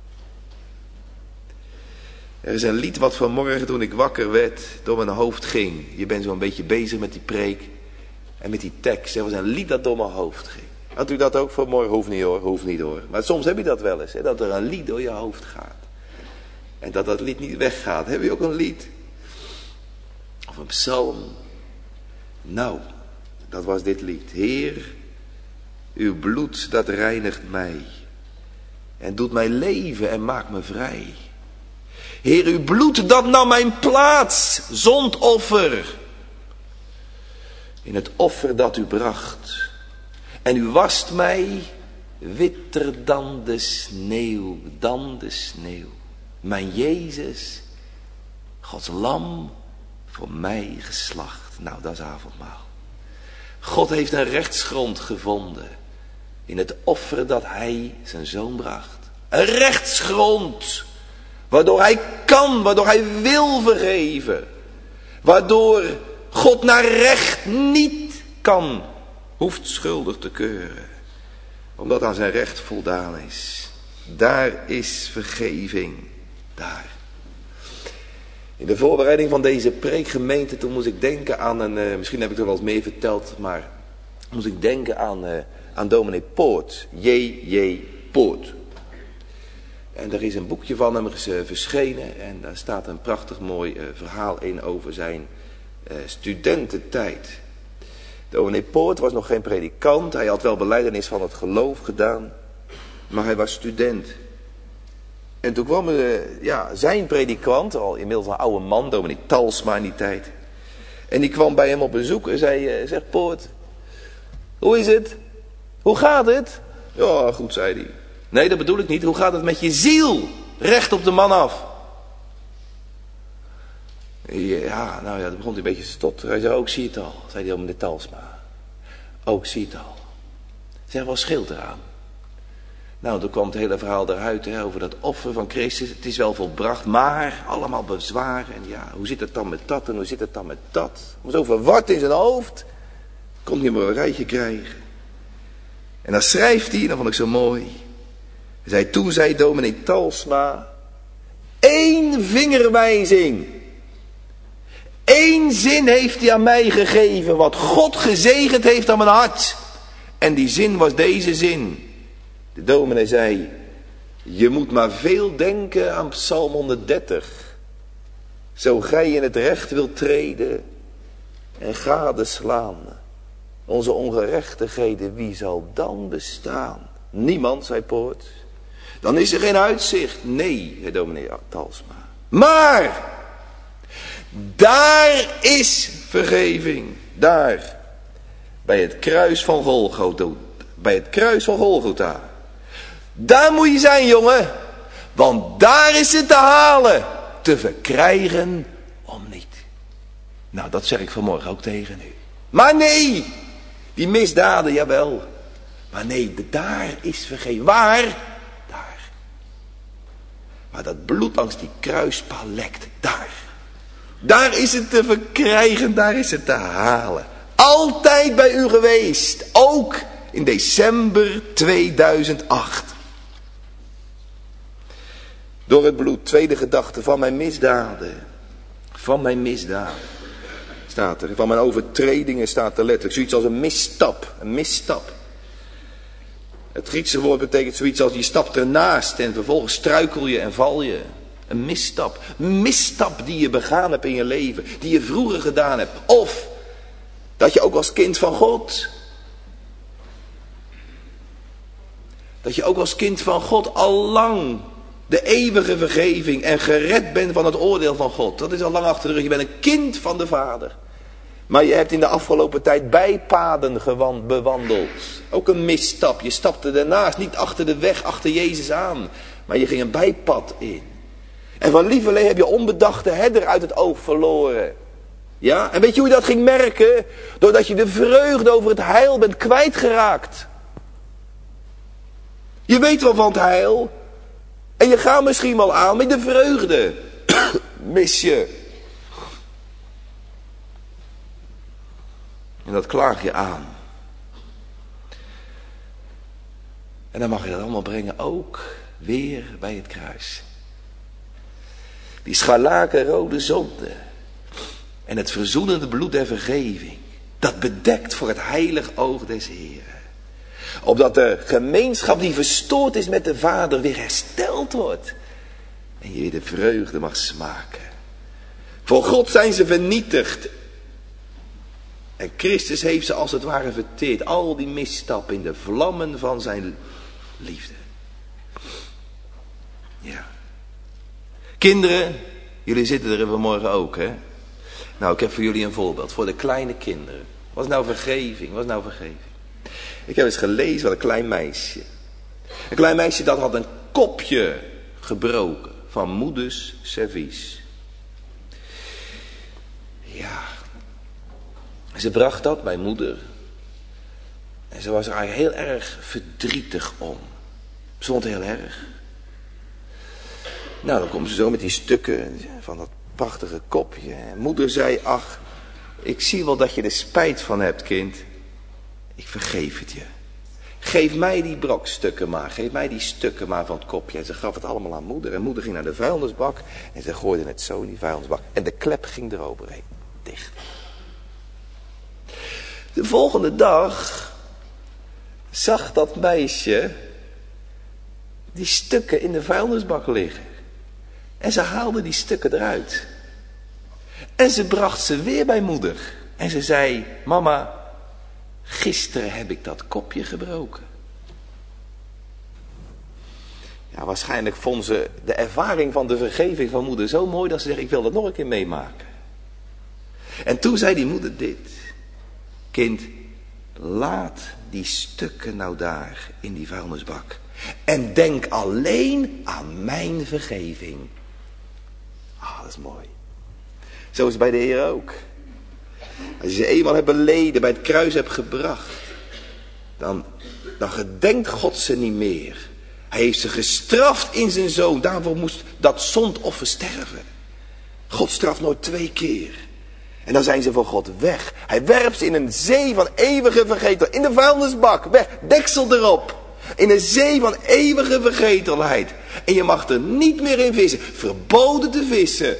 Er is een lied wat vanmorgen toen ik wakker werd door mijn hoofd ging. Je bent zo'n beetje bezig met die preek en met die tekst. Er was een lied dat door mijn hoofd ging. Had u dat ook vanmorgen? Hoeft niet hoor, hoeft niet hoor. Maar soms heb je dat wel eens, hè, dat er een lied door je hoofd gaat. En dat dat lied niet weggaat. Heb je ook een lied? Of een psalm? Nou, dat was dit lied. Heer, uw bloed dat reinigt mij. En doet mij leven en maakt me vrij. Heer, uw bloed dat nam mijn plaats, zondoffer. In het offer dat u bracht. En u wast mij witter dan de sneeuw, dan de sneeuw. Mijn Jezus, Gods lam, voor mij geslacht. Nou, dat is avondmaal. God heeft een rechtsgrond gevonden in het offer dat hij zijn zoon bracht. Een rechtsgrond. Waardoor hij kan, waardoor hij wil vergeven. Waardoor God naar recht niet kan, hoeft schuldig te keuren. Omdat aan zijn recht voldaan is. Daar is vergeving. Daar. In de voorbereiding van deze preekgemeente, toen moest ik denken aan een, uh, misschien heb ik er wel eens meer verteld, maar moest ik denken aan, uh, aan dominee Poort. J J Poort. En er is een boekje van hem verschenen en daar staat een prachtig mooi uh, verhaal in over zijn uh, studententijd. Dominee Poort was nog geen predikant, hij had wel belijdenis van het geloof gedaan, maar hij was student. En toen kwam uh, ja, zijn predikant, al inmiddels een oude man, dominee Talsma in die tijd. En die kwam bij hem op bezoek en zei, uh, zeg Poort, hoe is het? Hoe gaat het? Ja, goed, zei hij. Nee, dat bedoel ik niet. Hoe gaat het met je ziel? Recht op de man af. Ja, nou ja, dan begon hij een beetje te stotteren. Hij zei, ook zie het al, zei hij om de Talsma. Ook zie het al. Zeg, wat scheelt eraan? Nou, toen kwam het hele verhaal eruit, hè, over dat offer van Christus. Het is wel volbracht, maar allemaal bezwaar. En ja, hoe zit het dan met dat en hoe zit het dan met dat? Hij was zo verward in zijn hoofd. Kon niet meer een rijtje krijgen. En dan schrijft hij, en dat vond ik zo mooi. Hij zei, toen zei dominee Talsma, één vingerwijzing. Eén zin heeft hij aan mij gegeven, wat God gezegend heeft aan mijn hart. En die zin was deze zin. De dominee zei, je moet maar veel denken aan Psalm honderddertig. Zo gij in het recht wilt treden en gadeslaan. Onze ongerechtigheden, wie zal dan bestaan? Niemand, zei Poort. Dan is er geen uitzicht. Nee, zei dominee Talsma. Maar, daar is vergeving. Daar. Bij het kruis van Golgotha. Bij het kruis van Golgotha. Daar moet je zijn, jongen. Want daar is het te halen. Te verkrijgen om niet. Nou, dat zeg ik vanmorgen ook tegen u. Maar nee. Die misdaden, jawel. Maar nee, daar is vergeving. Waar? Daar. Maar dat bloed langs die kruispaal lekt. Daar. Daar is het te verkrijgen. Daar is het te halen. Altijd bij u geweest. Ook in december tweeduizend acht. Door het bloed, tweede gedachte, van mijn misdaden. Van mijn misdaden. Staat er. Van mijn overtredingen staat er letterlijk. Zoiets als een misstap. Een misstap. Het Griekse woord betekent zoiets als je stapt ernaast en vervolgens struikel je en val je. Een misstap. Een misstap die je begaan hebt in je leven. Die je vroeger gedaan hebt. Of dat je ook als kind van God. Dat je ook als kind van God al lang de eeuwige vergeving en gered bent van het oordeel van God. Dat is al lang achter de rug. Je bent een kind van de Vader. Maar je hebt in de afgelopen tijd bijpaden gewand, bewandeld. Ook een misstap. Je stapte daarnaast niet achter de weg, achter Jezus aan. Maar je ging een bijpad in. En van lieverlee heb je onbedachte herder uit het oog verloren. Ja, en weet je hoe je dat ging merken? Doordat je de vreugde over het heil bent kwijtgeraakt. Je weet wel van het heil. En je gaat misschien wel aan met de vreugde. Mis je. En dat klaag je aan. En dan mag je dat allemaal brengen ook weer bij het kruis. Die scharlakenrode zonde. En het verzoenende bloed der vergeving. Dat bedekt voor het heilig oog des Heeren. Opdat de gemeenschap die verstoord is met de Vader weer hersteld wordt. En je weer de vreugde mag smaken. Voor God zijn ze vernietigd. En Christus heeft ze als het ware verteerd. Al die misstappen in de vlammen van zijn liefde. Ja. Kinderen, jullie zitten er vanmorgen ook, hè? Nou, ik heb voor jullie een voorbeeld. Voor de kleine kinderen. Wat is nou vergeving? Wat is nou vergeving? Ik heb eens gelezen van een klein meisje. Een klein meisje dat had een kopje gebroken van moeders servies. Ja. Ze bracht dat bij moeder. En ze was er eigenlijk heel erg verdrietig om. Ze vond het heel erg. Nou, dan komt ze zo met die stukken van dat prachtige kopje. En moeder zei, ach, ik zie wel dat je er spijt van hebt, kind. Ik vergeef het je. Geef mij die brokstukken maar. Geef mij die stukken maar van het kopje. En ze gaf het allemaal aan moeder. En moeder ging naar de vuilnisbak. En ze gooide het zo in die vuilnisbak. En de klep ging eroverheen. Dicht. De volgende dag zag dat meisje die stukken in de vuilnisbak liggen. En ze haalde die stukken eruit. En ze bracht ze weer bij moeder. En ze zei, mama, gisteren heb ik dat kopje gebroken. Ja, waarschijnlijk vond ze de ervaring van de vergeving van moeder zo mooi dat ze zegt, ik wil dat nog een keer meemaken. En toen zei die moeder dit. Kind, laat die stukken nou daar in die vuilnisbak. En denk alleen aan mijn vergeving. Ah, dat is mooi. Zo is het bij de Heer ook. Als je ze eenmaal hebt beleden, bij het kruis hebt gebracht. Dan, dan gedenkt God ze niet meer. Hij heeft ze gestraft in zijn zoon. Daarvoor moest dat zondoffer sterven. God straft nooit twee keer. En dan zijn ze voor God weg. Hij werpt ze in een zee van eeuwige vergetel. In de vuilnisbak. Weg. Deksel erop. In een zee van eeuwige vergetelheid. En je mag er niet meer in vissen. Verboden te vissen.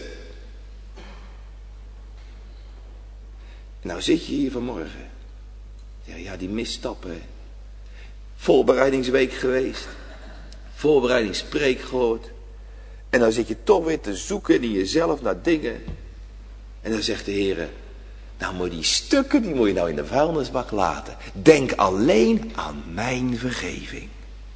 Nou zit je hier vanmorgen. Ja, ja, die misstappen. Voorbereidingsweek geweest. Voorbereidingspreek gehoord. En dan zit je toch weer te zoeken in jezelf naar dingen. En dan zegt de Heer, nou moet je die stukken, die moet je nou in de vuilnisbak laten. Denk alleen aan mijn vergeving.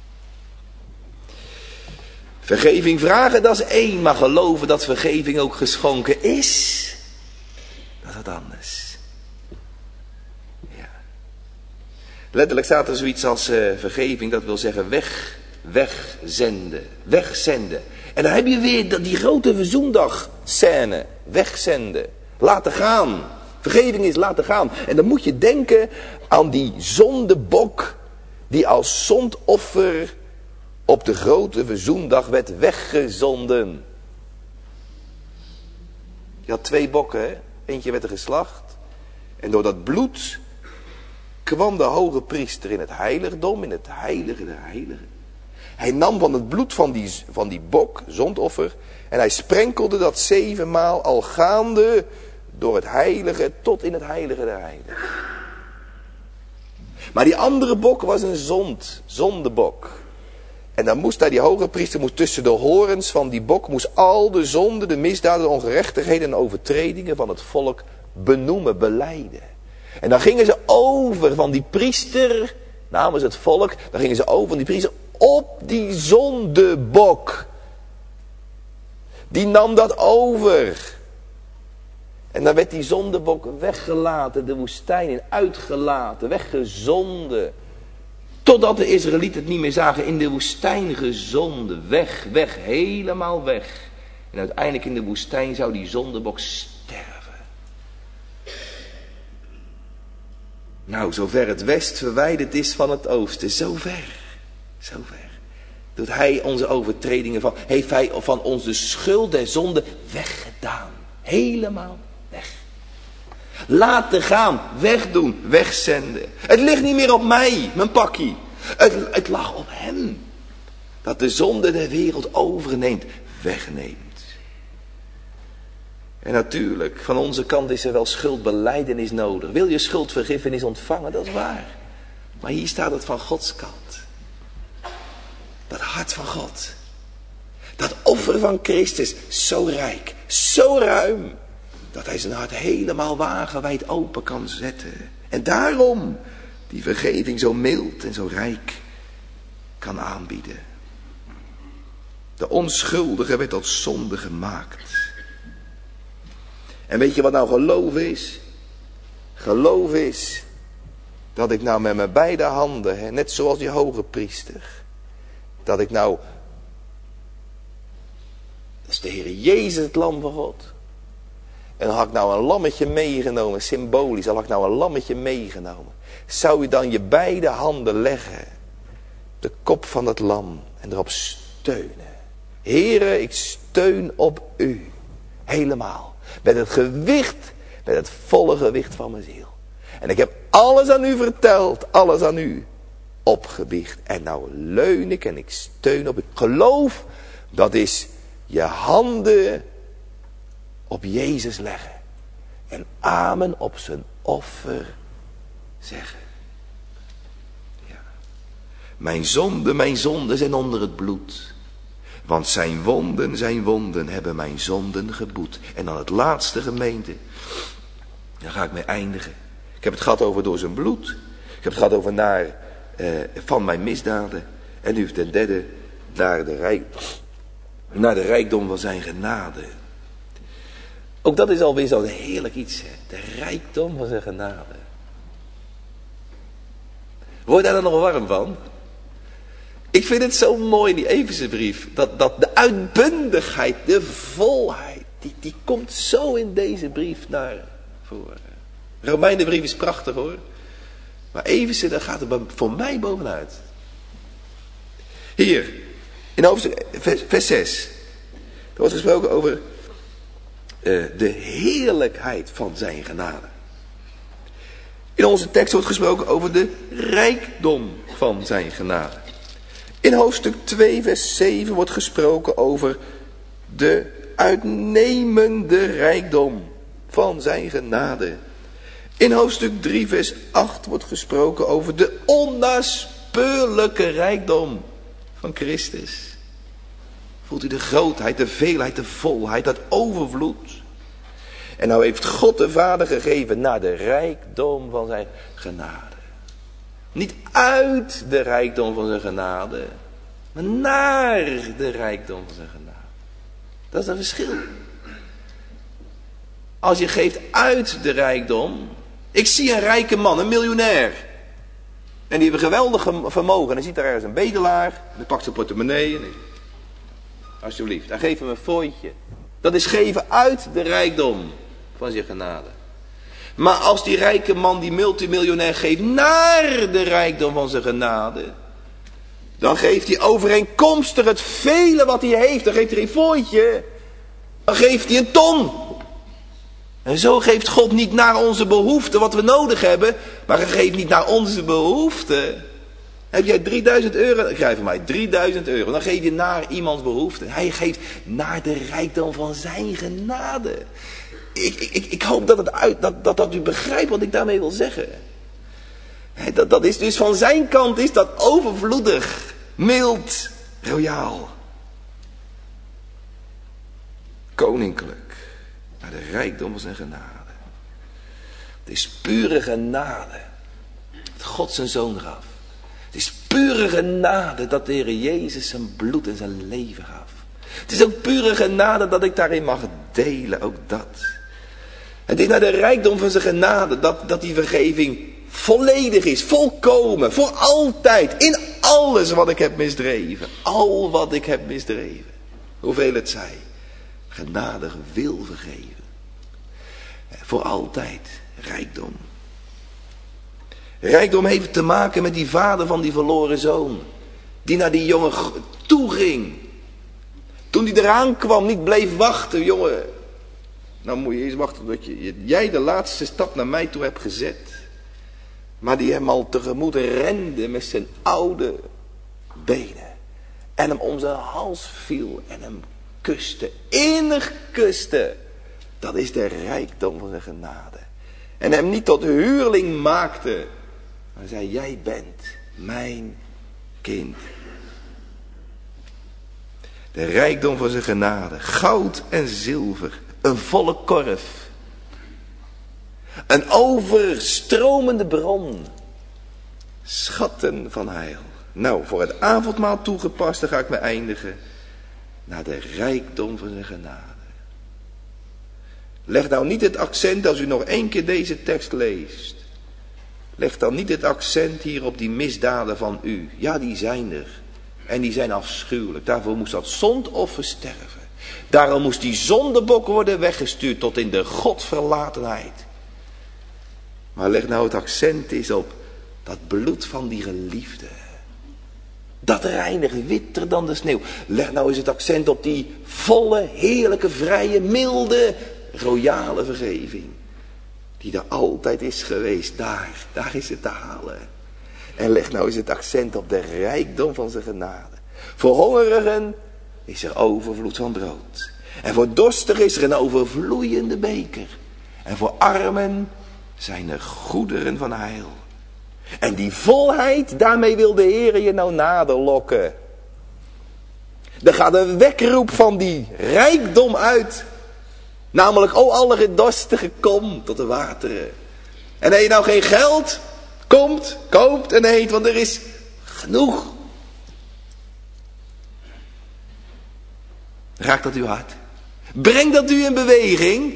Vergeving vragen, dat is één. Maar geloven dat vergeving ook geschonken is, dat is wat anders. Ja. Letterlijk staat er zoiets als uh, vergeving, dat wil zeggen weg, wegzenden, wegzenden. En dan heb je weer die grote verzoendag scène, wegzenden, laten gaan. Vergeving is laten gaan. En dan moet je denken aan die zondebok die als zondoffer op de grote verzoendag werd weggezonden. Je had twee bokken, hè? Eentje werd er geslacht En door dat bloed kwam de hoge priester in het heiligdom, in het heilige der heiligen. Hij nam van het bloed van die, van die bok, zondoffer, en hij sprenkelde dat zevenmaal al gaande door het heilige tot in het heilige der heiligen. Maar die andere bok was een zond, zondebok. En dan moest daar die hoge priester moest tussen de horens van die bok moest al de zonden, de misdaden, de ongerechtigheden en overtredingen van het volk benoemen, belijden. En dan gingen ze over van die priester, namens het volk, dan gingen ze over van die priester op die zondebok. Die nam dat over. En dan werd die zondebok weggelaten, de woestijn in, uitgelaten, weggezonden. Totdat de Israëlieten het niet meer zagen, in de woestijn gezonden. Weg, weg, helemaal weg. En uiteindelijk in de woestijn zou die zondebok sterven. Nou, zover het west verwijderd is van het oosten, zo ver, zo ver. Doet hij onze overtredingen van, heeft hij van ons de schuld der zonde weggedaan. Helemaal weg. Laten gaan, wegdoen, wegzenden. Het ligt niet meer op mij, mijn pakkie. Het, het lag op hem. Dat de zonde der wereld overneemt, wegneemt. En natuurlijk, van onze kant is er wel schuldbelijdenis nodig. Wil je schuldvergiffenis ontvangen, dat is waar. Maar hier staat het van Gods kant. Dat hart van God. Dat offer van Christus, zo rijk, zo ruim. Dat hij zijn hart helemaal wagenwijd open kan zetten. En daarom die vergeving zo mild en zo rijk kan aanbieden. De onschuldige werd tot zonde gemaakt. En weet je wat nou geloof is? Geloof is dat ik nou met mijn beide handen, hè, net zoals die hoge priester, dat ik nou, dat is de Heer Jezus, het lam van God. En dan had ik nou een lammetje meegenomen, symbolisch, dan had ik nou een lammetje meegenomen. Zou je dan je beide handen leggen, de kop van het lam, en erop steunen. Heere, ik steun op u, helemaal. Met het gewicht, met het volle gewicht van mijn ziel. En ik heb alles aan u verteld, alles aan u opgebiecht. En nou leun ik en ik steun op u. Geloof, dat is je handen op Jezus leggen. En amen op zijn offer zeggen. Ja. Mijn zonden, mijn zonden zijn onder het bloed. Want zijn wonden, zijn wonden hebben mijn zonden geboet. En dan het laatste, gemeente. Daar ga ik mee eindigen. Ik heb het gehad over door zijn bloed. Ik heb het gehad over naar, eh, van mijn misdaden. En nu ten derde naar de, rijk, naar de rijkdom van zijn genade. Ook dat is alweer zo'n heerlijk iets. Hè? De rijkdom van zijn genade. Word je daar dan nog warm van? Ik vind het zo mooi, die Efezebrief, dat, dat de uitbundigheid, de volheid, die, die komt zo in deze brief naar voren. De Romeinenbrief is prachtig hoor. Maar Efeze, daar gaat het voor mij bovenuit. Hier, in hoofdstuk, vers, vers zes, er wordt gesproken over uh, de heerlijkheid van zijn genade. In onze tekst wordt gesproken over de rijkdom van zijn genade. In hoofdstuk twee vers zeven wordt gesproken over de uitnemende rijkdom van zijn genade. In hoofdstuk drie vers acht wordt gesproken over de onnaspeurlijke rijkdom van Christus. Voelt u de grootheid, de veelheid, de volheid, dat overvloed. En nou heeft God de Vader gegeven naar de rijkdom van zijn genade. Niet uit de rijkdom van zijn genade, maar naar de rijkdom van zijn genade. Dat is een verschil. Als je geeft uit de rijkdom. Ik zie een rijke man, een miljonair. En die heeft een geweldig vermogen. En dan ziet daar ergens een bedelaar. En dan pakt zijn portemonnee. En alsjeblieft, dan geef hem een fooitje. Dat is geven uit de rijkdom van zijn genade. Maar als die rijke man, die multimiljonair, geeft naar de rijkdom van zijn genade, dan geeft hij overeenkomstig het vele wat hij heeft. Dan geeft hij geen fooitje. Dan geeft hij een ton. En zo geeft God niet naar onze behoeften wat we nodig hebben, maar hij geeft niet naar onze behoeften. Heb jij drieduizend euro, dan krijg je van mij drieduizend euro, dan geef je naar iemands behoeften. Hij geeft naar de rijkdom van zijn genade. Ik, ik, ik hoop dat, het uit, dat, dat, dat u begrijpt wat ik daarmee wil zeggen. Dat, dat is dus van zijn kant is dat overvloedig, mild, royaal. Koninklijk, naar de rijkdom van zijn genade. Het is pure genade dat God zijn zoon gaf. Het is pure genade dat de Heer Jezus zijn bloed en zijn leven gaf. Het is ook pure genade dat ik daarin mag delen, ook dat. Het is naar de rijkdom van zijn genade dat, dat die vergeving volledig is, volkomen, voor altijd, in alles wat ik heb misdreven. Al wat ik heb misdreven, hoeveel het zij, genadig wil vergeven. Voor altijd, rijkdom. Rijkdom heeft te maken met die vader van die verloren zoon, die naar die jongen toe ging. Toen die eraan kwam, niet bleef wachten, jongen. Nou moet je eens wachten tot je, jij de laatste stap naar mij toe hebt gezet. Maar die hem al tegemoet rende met zijn oude benen. En hem om zijn hals viel en hem kuste. Innig kuste. Dat is de rijkdom van zijn genade. En hem niet tot huurling maakte. Maar zei, jij bent mijn kind. De rijkdom van zijn genade. Goud en zilver. Een volle korf. Een overstromende bron. Schatten van heil. Nou, voor het avondmaal toegepast, dan ga ik me eindigen. Naar de rijkdom van zijn genade. Leg nou niet het accent als u nog één keer deze tekst leest. Leg dan niet het accent hier op die misdaden van u. Ja, die zijn er. En die zijn afschuwelijk. Daarvoor moest dat zondoffer sterven. Daarom moest die zondebok worden weggestuurd tot in de godverlatenheid. Maar leg nou het accent eens op dat bloed van die geliefde. Dat reinigt witter dan de sneeuw. Leg nou eens het accent op die volle, heerlijke, vrije, milde, royale vergeving. Die er altijd is geweest. Daar, daar is het te halen. En leg nou eens het accent op de rijkdom van zijn genade. Voor hongerigen is er overvloed van brood. En voor dorstigen is er een overvloeiende beker. En voor armen zijn er goederen van heil. En die volheid, daarmee wil de Heer je nou nader lokken. Er gaat een wekroep van die rijkdom uit. Namelijk, o alle gedorstigen, kom tot de wateren. En heb je nou geen geld? Komt, koopt en eet, want er is genoeg. Raakt dat uw hart? Breng dat u in beweging.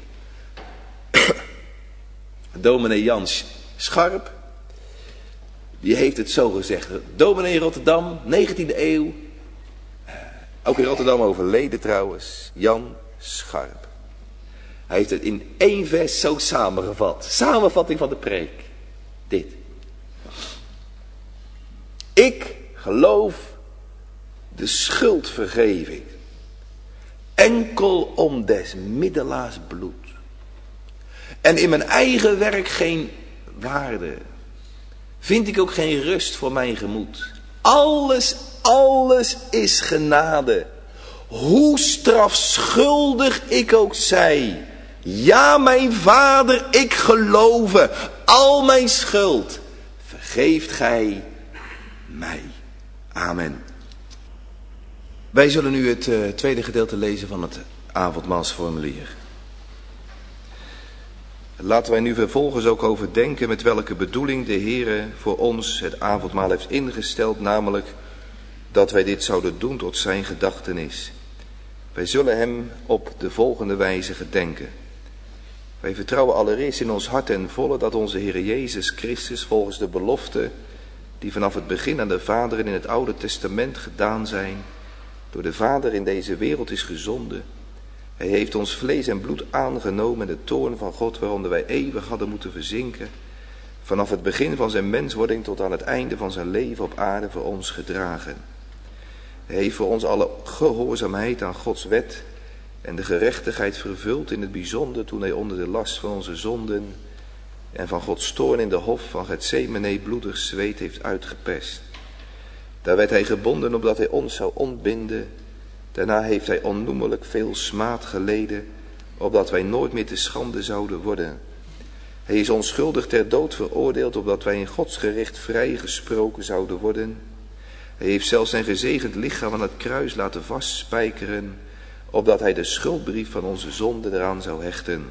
Dominee Jans Scharp, die heeft het zo gezegd. Dominee Rotterdam, negentiende eeuw. Ook in Rotterdam overleden trouwens. Jan Scharp. Hij heeft het in één vers zo samengevat. Samenvatting van de preek. Dit. Ik geloof de schuldvergeving. Enkel om des middelaars bloed. En in mijn eigen werk geen waarde. Vind ik ook geen rust voor mijn gemoed. Alles, alles is genade. Hoe strafschuldig ik ook zij. Ja, mijn vader, ik geloof. Al mijn schuld. Vergeeft gij mij. Amen. Wij zullen nu het uh, tweede gedeelte lezen van het avondmaalsformulier. Laten wij nu vervolgens ook overdenken met welke bedoeling de Heere voor ons het avondmaal heeft ingesteld, namelijk dat wij dit zouden doen tot zijn gedachtenis. Wij zullen hem op de volgende wijze gedenken. Wij vertrouwen allereerst in ons hart en volle dat onze Heere Jezus Christus volgens de belofte die vanaf het begin aan de vaderen in het Oude Testament gedaan zijn, door de Vader in deze wereld is gezonden. Hij heeft ons vlees en bloed aangenomen en de toorn van God waaronder wij eeuwig hadden moeten verzinken, vanaf het begin van zijn menswording tot aan het einde van zijn leven op aarde voor ons gedragen. Hij heeft voor ons alle gehoorzaamheid aan Gods wet en de gerechtigheid vervuld in het bijzonder toen hij onder de last van onze zonden en van Gods toorn in de hof van Getsemane bloedig zweet heeft uitgepest. Daar werd hij gebonden opdat hij ons zou ontbinden. Daarna heeft hij onnoemelijk veel smaad geleden, opdat wij nooit meer te schande zouden worden. Hij is onschuldig ter dood veroordeeld, opdat wij in Gods gericht vrijgesproken zouden worden. Hij heeft zelfs zijn gezegend lichaam aan het kruis laten vastspijkeren, opdat hij de schuldbrief van onze zonde eraan zou hechten.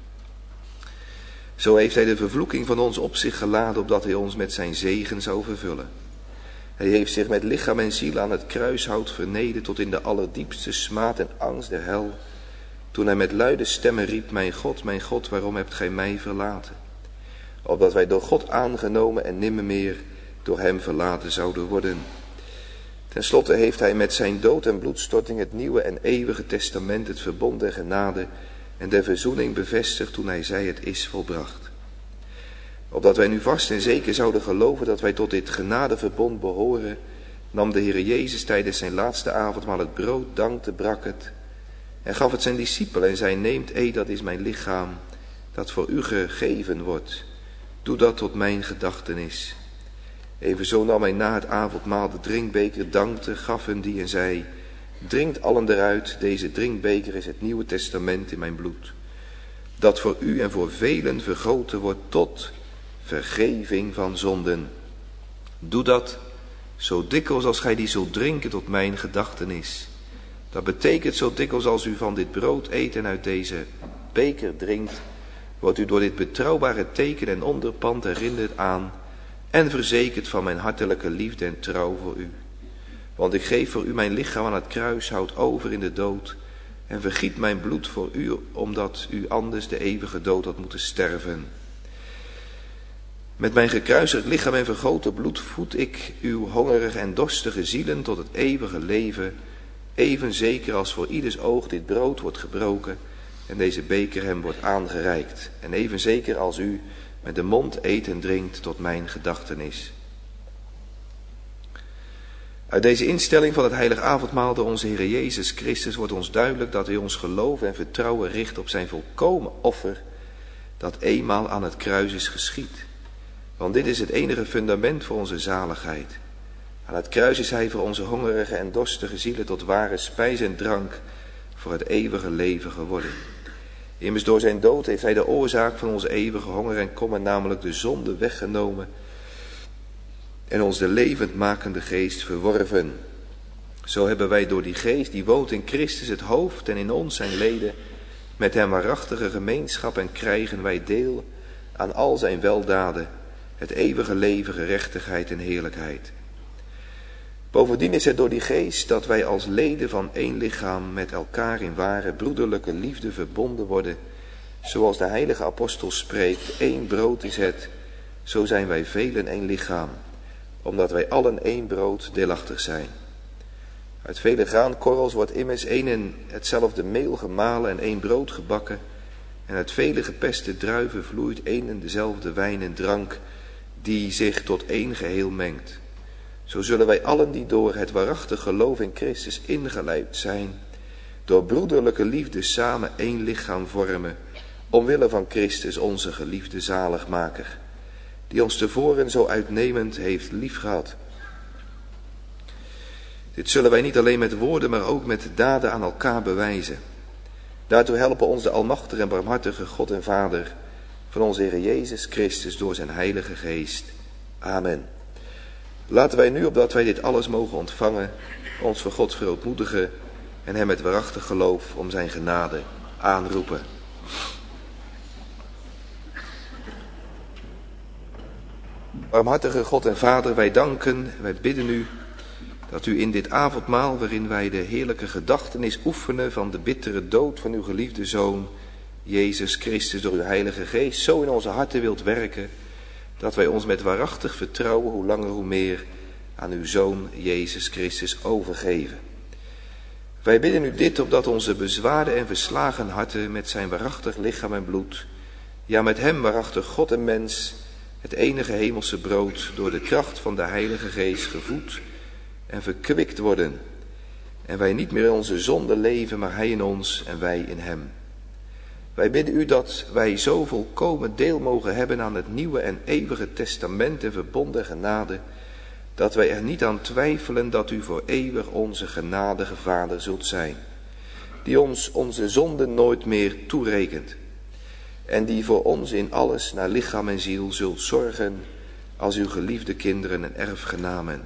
Zo heeft hij de vervloeking van ons op zich geladen, opdat hij ons met zijn zegen zou vervullen. Hij heeft zich met lichaam en ziel aan het kruishout vernederd tot in de allerdiepste smaad en angst der hel, toen hij met luide stemmen riep, mijn God, mijn God, waarom hebt gij mij verlaten? Opdat wij door God aangenomen en nimmermeer door hem verlaten zouden worden. Ten slotte heeft hij met zijn dood en bloedstorting het nieuwe en eeuwige testament, het verbond der genade en der verzoening bevestigd toen hij zei, het is volbracht. Opdat wij nu vast en zeker zouden geloven dat wij tot dit genadeverbond behoren, nam de Heer Jezus tijdens zijn laatste avondmaal het brood, dankte, brak het en gaf het zijn discipelen en zei, neemt, eet, dat is mijn lichaam, dat voor u gegeven wordt. Doe dat tot mijn gedachtenis. Evenzo nam hij na het avondmaal de drinkbeker, dankte, gaf hun die en zei, drinkt allen eruit, deze drinkbeker is het nieuwe testament in mijn bloed, dat voor u en voor velen vergoten wordt tot vergeving van zonden. Doe dat zo dikwijls als gij die zult drinken tot mijn gedachtenis. Dat betekent zo dikwijls als u van dit brood eet en uit deze beker drinkt, wordt u door dit betrouwbare teken en onderpand herinnerd aan en verzekerd van mijn hartelijke liefde en trouw voor u. Want ik geef voor u mijn lichaam aan het kruis, houd over in de dood en vergiet mijn bloed voor u, omdat u anders de eeuwige dood had moeten sterven. Met mijn gekruisigd lichaam en vergoten bloed voed ik uw hongerige en dorstige zielen tot het eeuwige leven, even zeker als voor ieders oog dit brood wordt gebroken en deze beker hem wordt aangereikt, en even zeker als u met de mond eet en drinkt tot mijn gedachtenis. Uit deze instelling van het heilig avondmaal door onze Heer Jezus Christus wordt ons duidelijk dat hij ons geloof en vertrouwen richt op zijn volkomen offer, dat eenmaal aan het kruis is geschied. Want dit is het enige fundament voor onze zaligheid. Aan het kruis is hij voor onze hongerige en dorstige zielen tot ware spijs en drank voor het eeuwige leven geworden. Immers door zijn dood heeft hij de oorzaak van onze eeuwige honger en kommer, namelijk de zonde, weggenomen en ons de levendmakende geest verworven. Zo hebben wij door die geest die woont in Christus het hoofd en in ons zijn leden met hem waarachtige gemeenschap en krijgen wij deel aan al zijn weldaden, het eeuwige leven, gerechtigheid en heerlijkheid. Bovendien is het door die geest dat wij als leden van één lichaam met elkaar in ware broederlijke liefde verbonden worden, zoals de heilige apostel spreekt, één brood is het, zo zijn wij velen één lichaam, omdat wij allen één brood deelachtig zijn. Uit vele graankorrels wordt immers één en hetzelfde meel gemalen en één brood gebakken, en uit vele gepeste druiven vloeit één en dezelfde wijn en drank, die zich tot één geheel mengt. Zo zullen wij allen die door het waarachtig geloof in Christus ingelijfd zijn, door broederlijke liefde samen één lichaam vormen, omwille van Christus onze geliefde zaligmaker, die ons tevoren zo uitnemend heeft liefgehad. Dit zullen wij niet alleen met woorden, maar ook met daden aan elkaar bewijzen. Daartoe helpen ons de almachtige en barmhartige God en Vader van onze Heer Jezus Christus door zijn Heilige Geest. Amen. Laten wij nu, opdat wij dit alles mogen ontvangen, ons voor God verootmoedigen en hem met waarachtig geloof om zijn genade aanroepen. Barmhartige God en Vader, wij danken, wij bidden u dat u in dit avondmaal, waarin wij de heerlijke gedachtenis oefenen van de bittere dood van uw geliefde Zoon, Jezus Christus, door uw Heilige Geest, zo in onze harten wilt werken, dat wij ons met waarachtig vertrouwen, hoe langer hoe meer, aan uw Zoon Jezus Christus overgeven. Wij bidden u dit, opdat onze bezwaarde en verslagen harten met zijn waarachtig lichaam en bloed, ja met hem waarachtig God en mens, het enige hemelse brood, door de kracht van de Heilige Geest gevoed en verkwikt worden. en wij niet meer in onze zonde leven, maar hij in ons en wij in hem. Wij bidden u dat wij zo volkomen deel mogen hebben aan het nieuwe en eeuwige testament en verbond en genade, dat wij er niet aan twijfelen dat u voor eeuwig onze genadige Vader zult zijn, die ons onze zonden nooit meer toerekent en die voor ons in alles naar lichaam en ziel zult zorgen als uw geliefde kinderen en erfgenamen.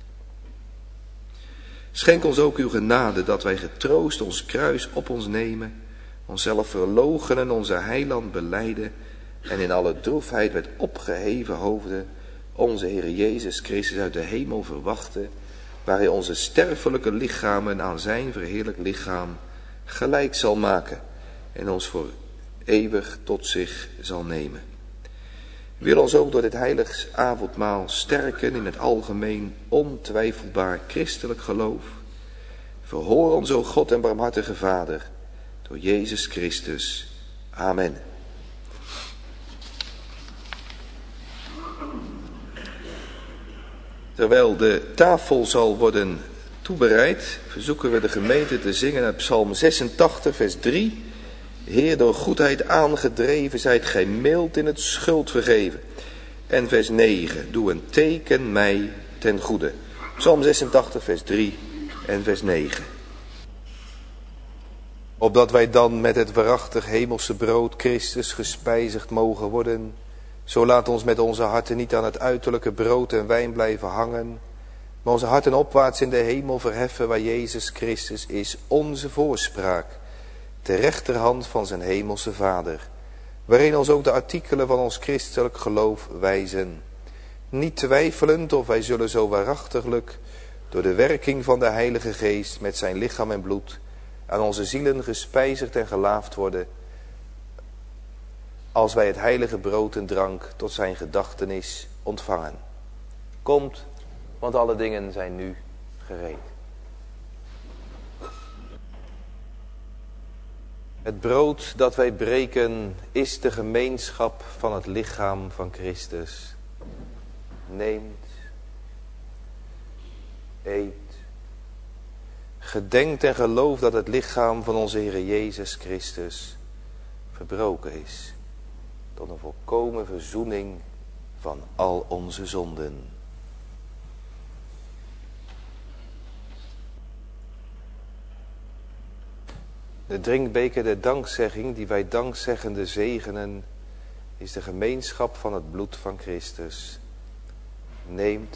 Schenk ons ook uw genade dat wij getroost ons kruis op ons nemen, onszelf verloochenen, onze heiland belijden en in alle droefheid met opgeheven hoofden onze Heer Jezus Christus uit de hemel verwachten, waar hij onze sterfelijke lichamen aan zijn verheerlijk lichaam gelijk zal maken en ons voor eeuwig tot zich zal nemen. Wil ons ook door dit heilig avondmaal sterken in het algemeen ontwijfelbaar christelijk geloof. Verhoor ons, o God en barmhartige Vader, door Jezus Christus. Amen. Terwijl de tafel zal worden toebereid, verzoeken we de gemeente te zingen uit Psalm zesentachtig, vers drie. Heer, door goedheid aangedreven, zijt gij mild in het schuld vergeven. En vers negen, doe een teken mij ten goede. Psalm zesentachtig, vers drie en vers negen. Opdat wij dan met het waarachtig hemelse brood Christus gespijzigd mogen worden, zo laat ons met onze harten niet aan het uiterlijke brood en wijn blijven hangen, maar onze harten opwaarts in de hemel verheffen, waar Jezus Christus is, onze voorspraak, ter rechterhand van zijn hemelse Vader, waarin ons ook de artikelen van ons christelijk geloof wijzen. Niet twijfelend of wij zullen zo waarachtiglijk door de werking van de Heilige Geest met zijn lichaam en bloed aan onze zielen gespijzigd en gelaafd worden, als wij het heilige brood en drank tot zijn gedachtenis ontvangen. Komt, want alle dingen zijn nu gereed. Het brood dat wij breken is de gemeenschap van het lichaam van Christus. Neemt, eet, gedenkt en gelooft dat het lichaam van onze Heer Jezus Christus verbroken is, tot een volkomen verzoening van al onze zonden. De drinkbeker der dankzegging, die wij dankzeggende zegenen, is de gemeenschap van het bloed van Christus. Neemt,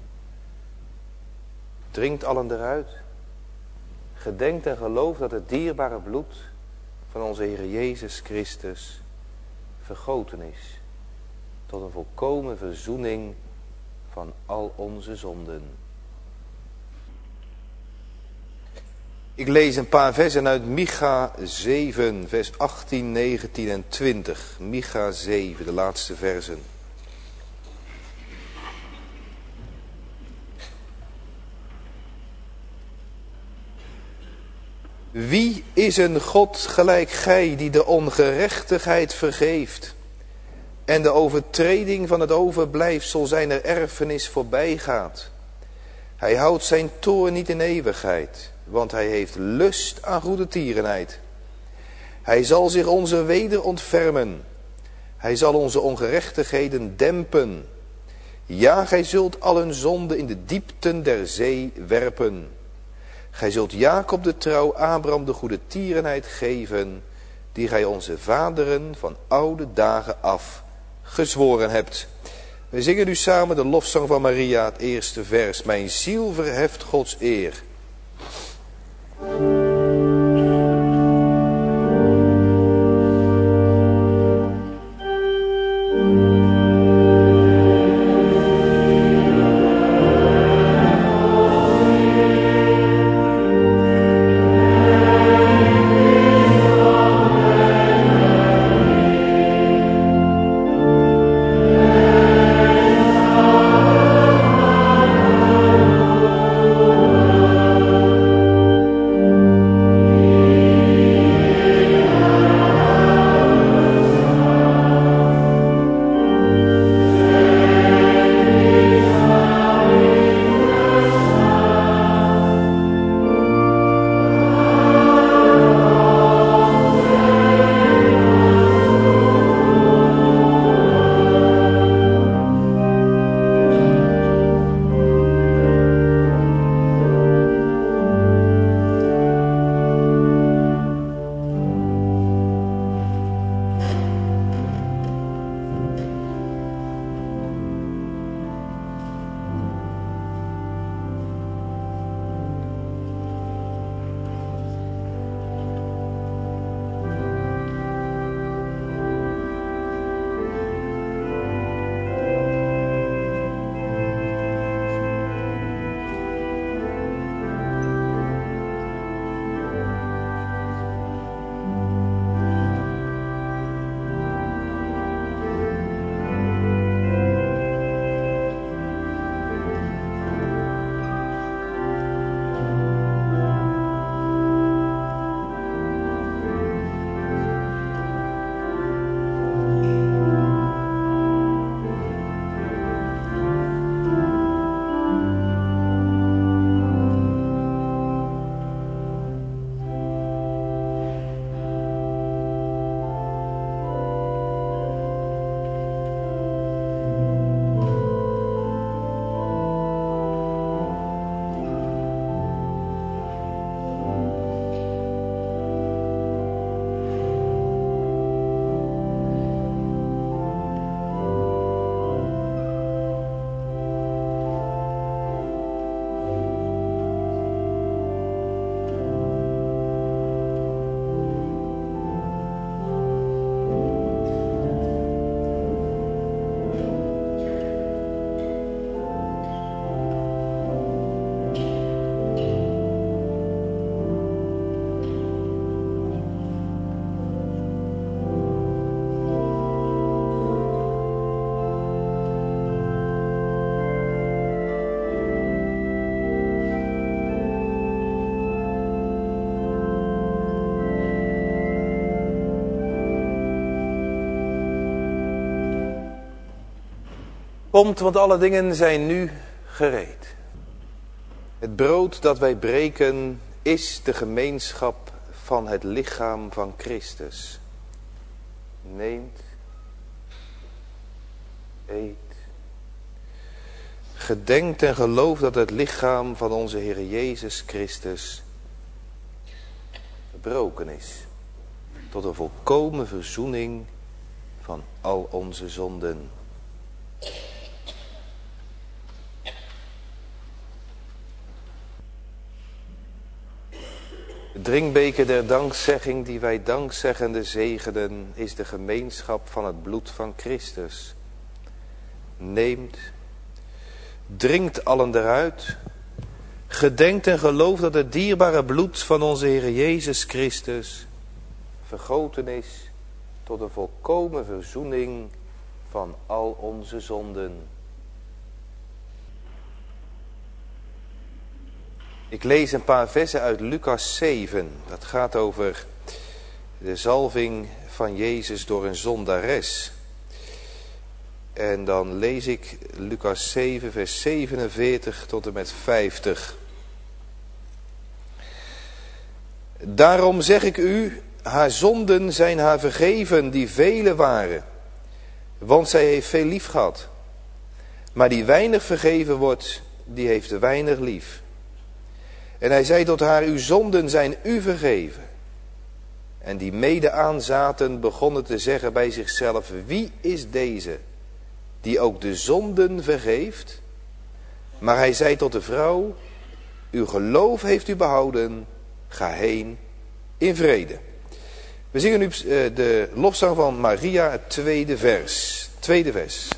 drinkt allen eruit. Gedenkt en gelooft dat het dierbare bloed van onze Heer Jezus Christus vergoten is, tot een volkomen verzoening van al onze zonden. Ik lees een paar versen uit Micha zeven, vers achttien, negentien en twintig. Micha zeven, de laatste versen. Wie is een God gelijk gij, die de ongerechtigheid vergeeft en de overtreding van het overblijfsel zijner erfenis voorbijgaat? Hij houdt zijn toorn niet in eeuwigheid, want hij heeft lust aan goede tierenheid. Hij zal zich onze weder ontfermen. Hij zal onze ongerechtigheden dempen. Ja, gij zult al hun zonde in de diepten der zee werpen. Gij zult Jacob de trouw, Abraham de goede tierenheid geven, die gij onze vaderen van oude dagen af gezworen hebt. We zingen nu samen de lofzang van Maria, het eerste vers. Mijn ziel verheft Gods eer. Thank you. Komt, want alle dingen zijn nu gereed. Het brood dat wij breken is de gemeenschap van het lichaam van Christus. Neemt, eet. Gedenkt en gelooft dat het lichaam van onze Heer Jezus Christus gebroken is. Tot een volkomen verzoening van al onze zonden. De drinkbeker der dankzegging die wij dankzeggende zegenen is de gemeenschap van het bloed van Christus. Neemt, drinkt allen eruit, gedenkt en gelooft dat het dierbare bloed van onze Heer Jezus Christus vergoten is tot een volkomen verzoening van al onze zonden. Ik lees een paar versen uit Lucas zeven. Dat gaat over de zalving van Jezus door een zondares. En dan lees ik Lucas zeven vers zevenenveertig tot en met vijftig. Daarom zeg ik u, haar zonden zijn haar vergeven die vele waren. Want zij heeft veel lief gehad. Maar die weinig vergeven wordt, die heeft weinig lief. En hij zei tot haar, uw zonden zijn u vergeven. En die mede aanzaten begonnen te zeggen bij zichzelf, wie is deze, die ook de zonden vergeeft? Maar hij zei tot de vrouw, uw geloof heeft u behouden, ga heen in vrede. We zingen nu de lofzang van Maria, het tweede vers. Tweede vers.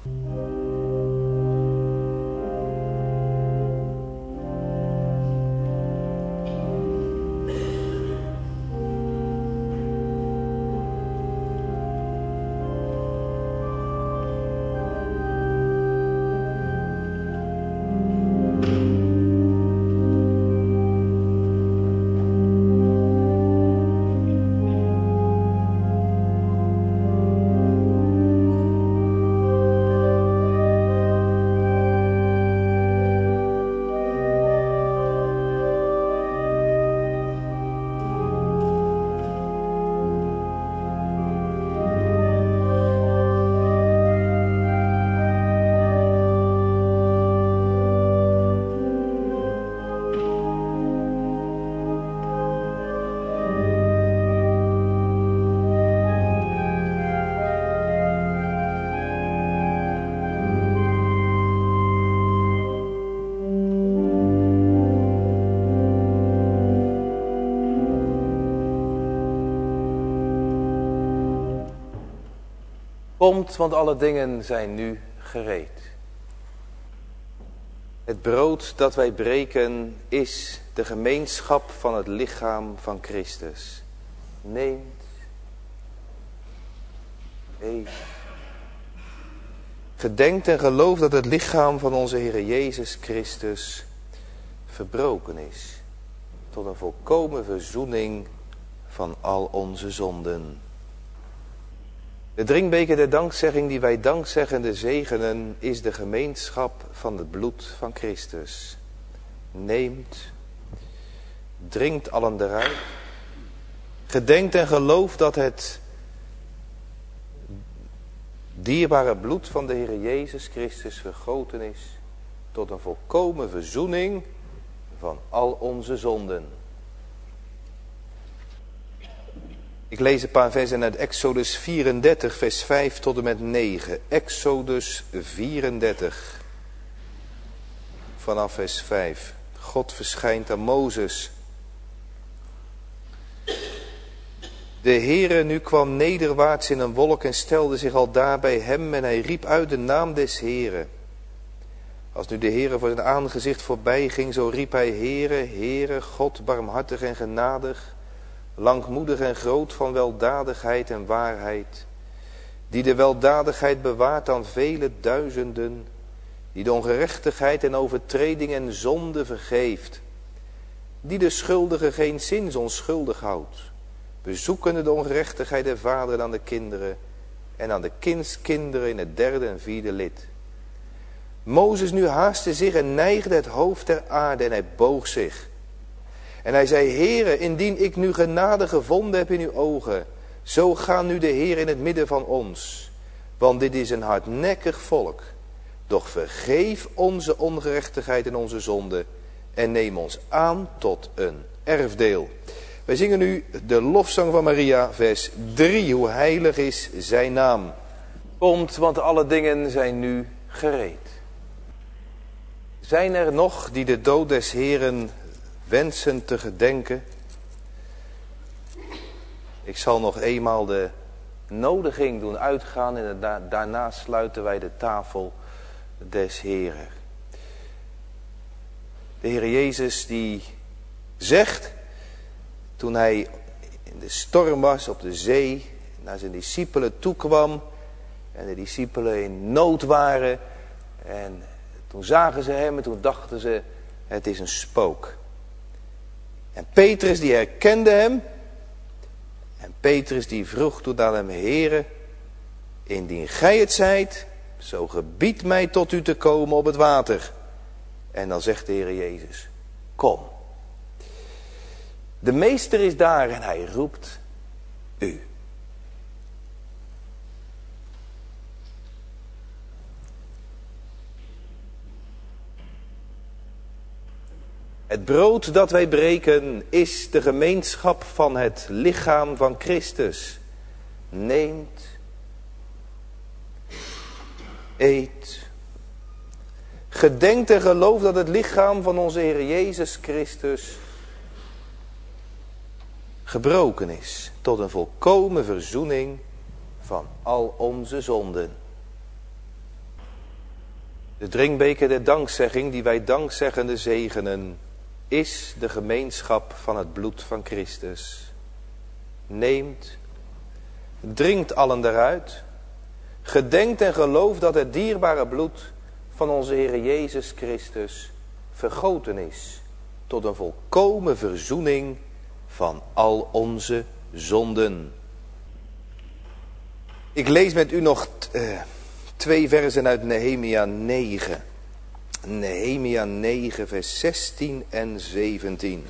Komt, want alle dingen zijn nu gereed. Het brood dat wij breken is de gemeenschap van het lichaam van Christus. Neemt, eet. Gedenkt en gelooft dat het lichaam van onze Heer Jezus Christus verbroken is. Tot een volkomen verzoening van al onze zonden. De drinkbeker der dankzegging die wij dankzeggende zegenen is de gemeenschap van het bloed van Christus. Neemt, drinkt allen eruit, gedenkt en gelooft dat het dierbare bloed van de Heer Jezus Christus vergoten is tot een volkomen verzoening van al onze zonden. Ik lees een paar versen uit Exodus vierendertig, vers vijf tot en met negen. Exodus vierendertig, vanaf vers vijf. God verschijnt aan Mozes. De Heere nu kwam nederwaarts in een wolk en stelde zich al daar bij hem en hij riep uit de naam des Heeren. Als nu de Heere voor zijn aangezicht voorbij ging, zo riep hij, Heere, Heere, God barmhartig en genadig, langmoedig en groot van weldadigheid en waarheid, die de weldadigheid bewaart aan vele duizenden, die de ongerechtigheid en overtreding en zonde vergeeft, die de schuldige geen zins onschuldig houdt, bezoekende de ongerechtigheid der vaderen aan de kinderen en aan de kindskinderen in het derde en vierde lid, Mozes nu haastte zich en neigde het hoofd ter aarde en hij boog zich. En hij zei, Heere, indien ik nu genade gevonden heb in uw ogen, zo ga nu de Heer in het midden van ons. Want dit is een hardnekkig volk. Doch vergeef onze ongerechtigheid en onze zonde en neem ons aan tot een erfdeel. Wij zingen nu de lofzang van Maria, vers drie. Hoe heilig is zijn naam. Komt, want alle dingen zijn nu gereed. Zijn er nog die de dood des Heeren wensen te gedenken? Ik zal nog eenmaal de nodiging doen uitgaan en da- daarna sluiten wij de tafel des Heeren. De Heer Jezus die zegt, toen hij in de storm was op de zee, naar zijn discipelen toekwam en de discipelen in nood waren en toen zagen ze hem en toen dachten ze, het is een spook. En Petrus die herkende hem. En Petrus die vroeg toen aan hem, Heere, indien gij het zijt, zo gebied mij tot u te komen op het water. En dan zegt de Heer Jezus, kom. De meester is daar en hij roept u. Het brood dat wij breken is de gemeenschap van het lichaam van Christus. Neemt, eet, gedenkt en gelooft dat het lichaam van onze Heer Jezus Christus gebroken is tot een volkomen verzoening van al onze zonden. De drinkbeker der dankzegging die wij dankzeggende zegenen is de gemeenschap van het bloed van Christus. Neemt, drinkt allen daaruit, gedenkt en gelooft dat het dierbare bloed van onze Heer Jezus Christus vergoten is tot een volkomen verzoening van al onze zonden. Ik lees met u nog t, uh, twee versen uit Nehemia negen. Nehemia negen vers zestien en zeventien.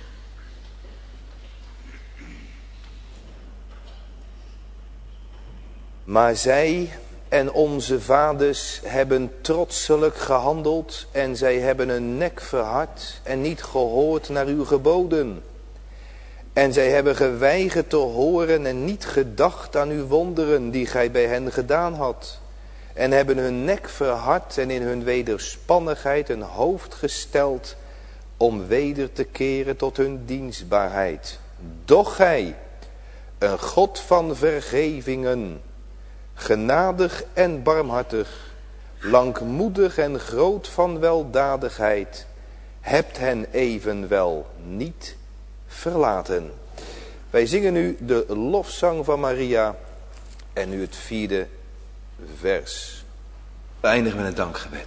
Maar zij en onze vaders hebben trotselijk gehandeld en zij hebben hun nek verhard en niet gehoord naar uw geboden. En zij hebben geweigerd te horen en niet gedacht aan uw wonderen die gij bij hen gedaan had. En hebben hun nek verhard en in hun wederspannigheid een hoofd gesteld om weder te keren tot hun dienstbaarheid. Doch gij, een God van vergevingen, genadig en barmhartig, langmoedig en groot van weldadigheid, hebt hen evenwel niet verlaten. Wij zingen nu de lofzang van Maria en nu het vierde vers. We eindigen met een dankgebed.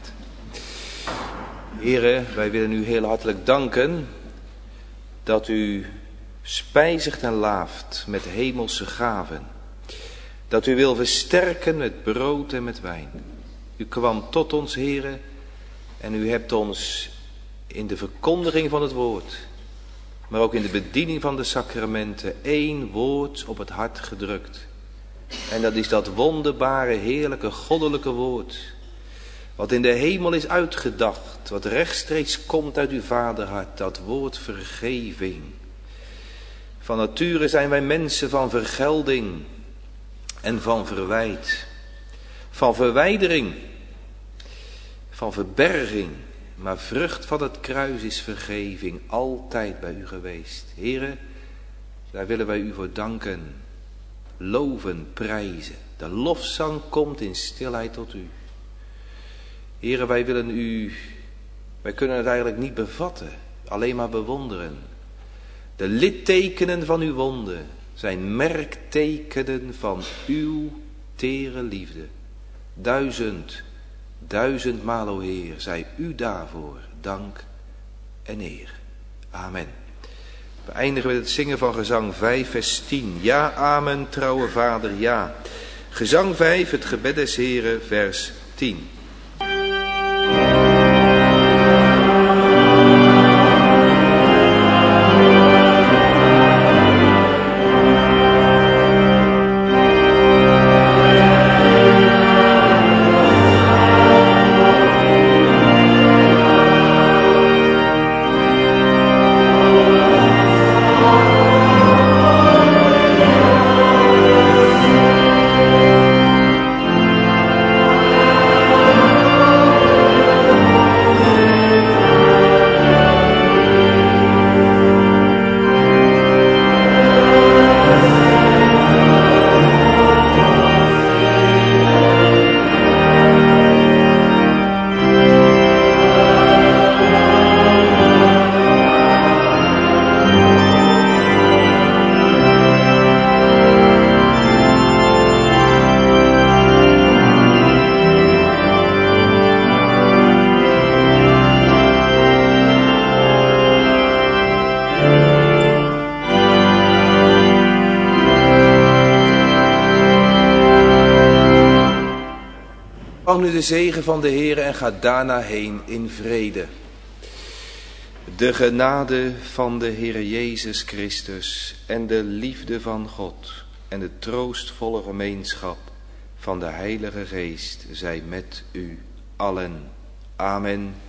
Heren, wij willen u heel hartelijk danken dat u spijzigt en laaft met hemelse gaven. Dat u wil versterken met brood en met wijn. U kwam tot ons, heren, en u hebt ons in de verkondiging van het woord, maar ook in de bediening van de sacramenten, één woord op het hart gedrukt. En dat is dat wonderbare, heerlijke, goddelijke woord, wat in de hemel is uitgedacht, wat rechtstreeks komt uit uw vaderhart, dat woord vergeving. Van nature zijn wij mensen van vergelding en van verwijt, van verwijdering, van verberging. Maar vrucht van het kruis is vergeving, altijd bij u geweest. Heren, daar willen wij u voor danken, loven, prijzen. De lofzang komt in stilheid tot u. Heren, wij willen u, wij kunnen het eigenlijk niet bevatten, alleen maar bewonderen. De littekenen van uw wonden zijn merktekenen van uw tere liefde. Duizend, duizendmaal, o Heer, zij u daarvoor dank en eer. Amen. We eindigen met het zingen van gezang vijf, vers tien. Ja, amen, trouwe Vader, ja. Gezang vijf, het gebed des Heren, vers tien. Ontvang nu de zegen van de Heer en ga daarna heen in vrede. De genade van de Heer Jezus Christus en de liefde van God en de troostvolle gemeenschap van de Heilige Geest zij met u allen. Amen.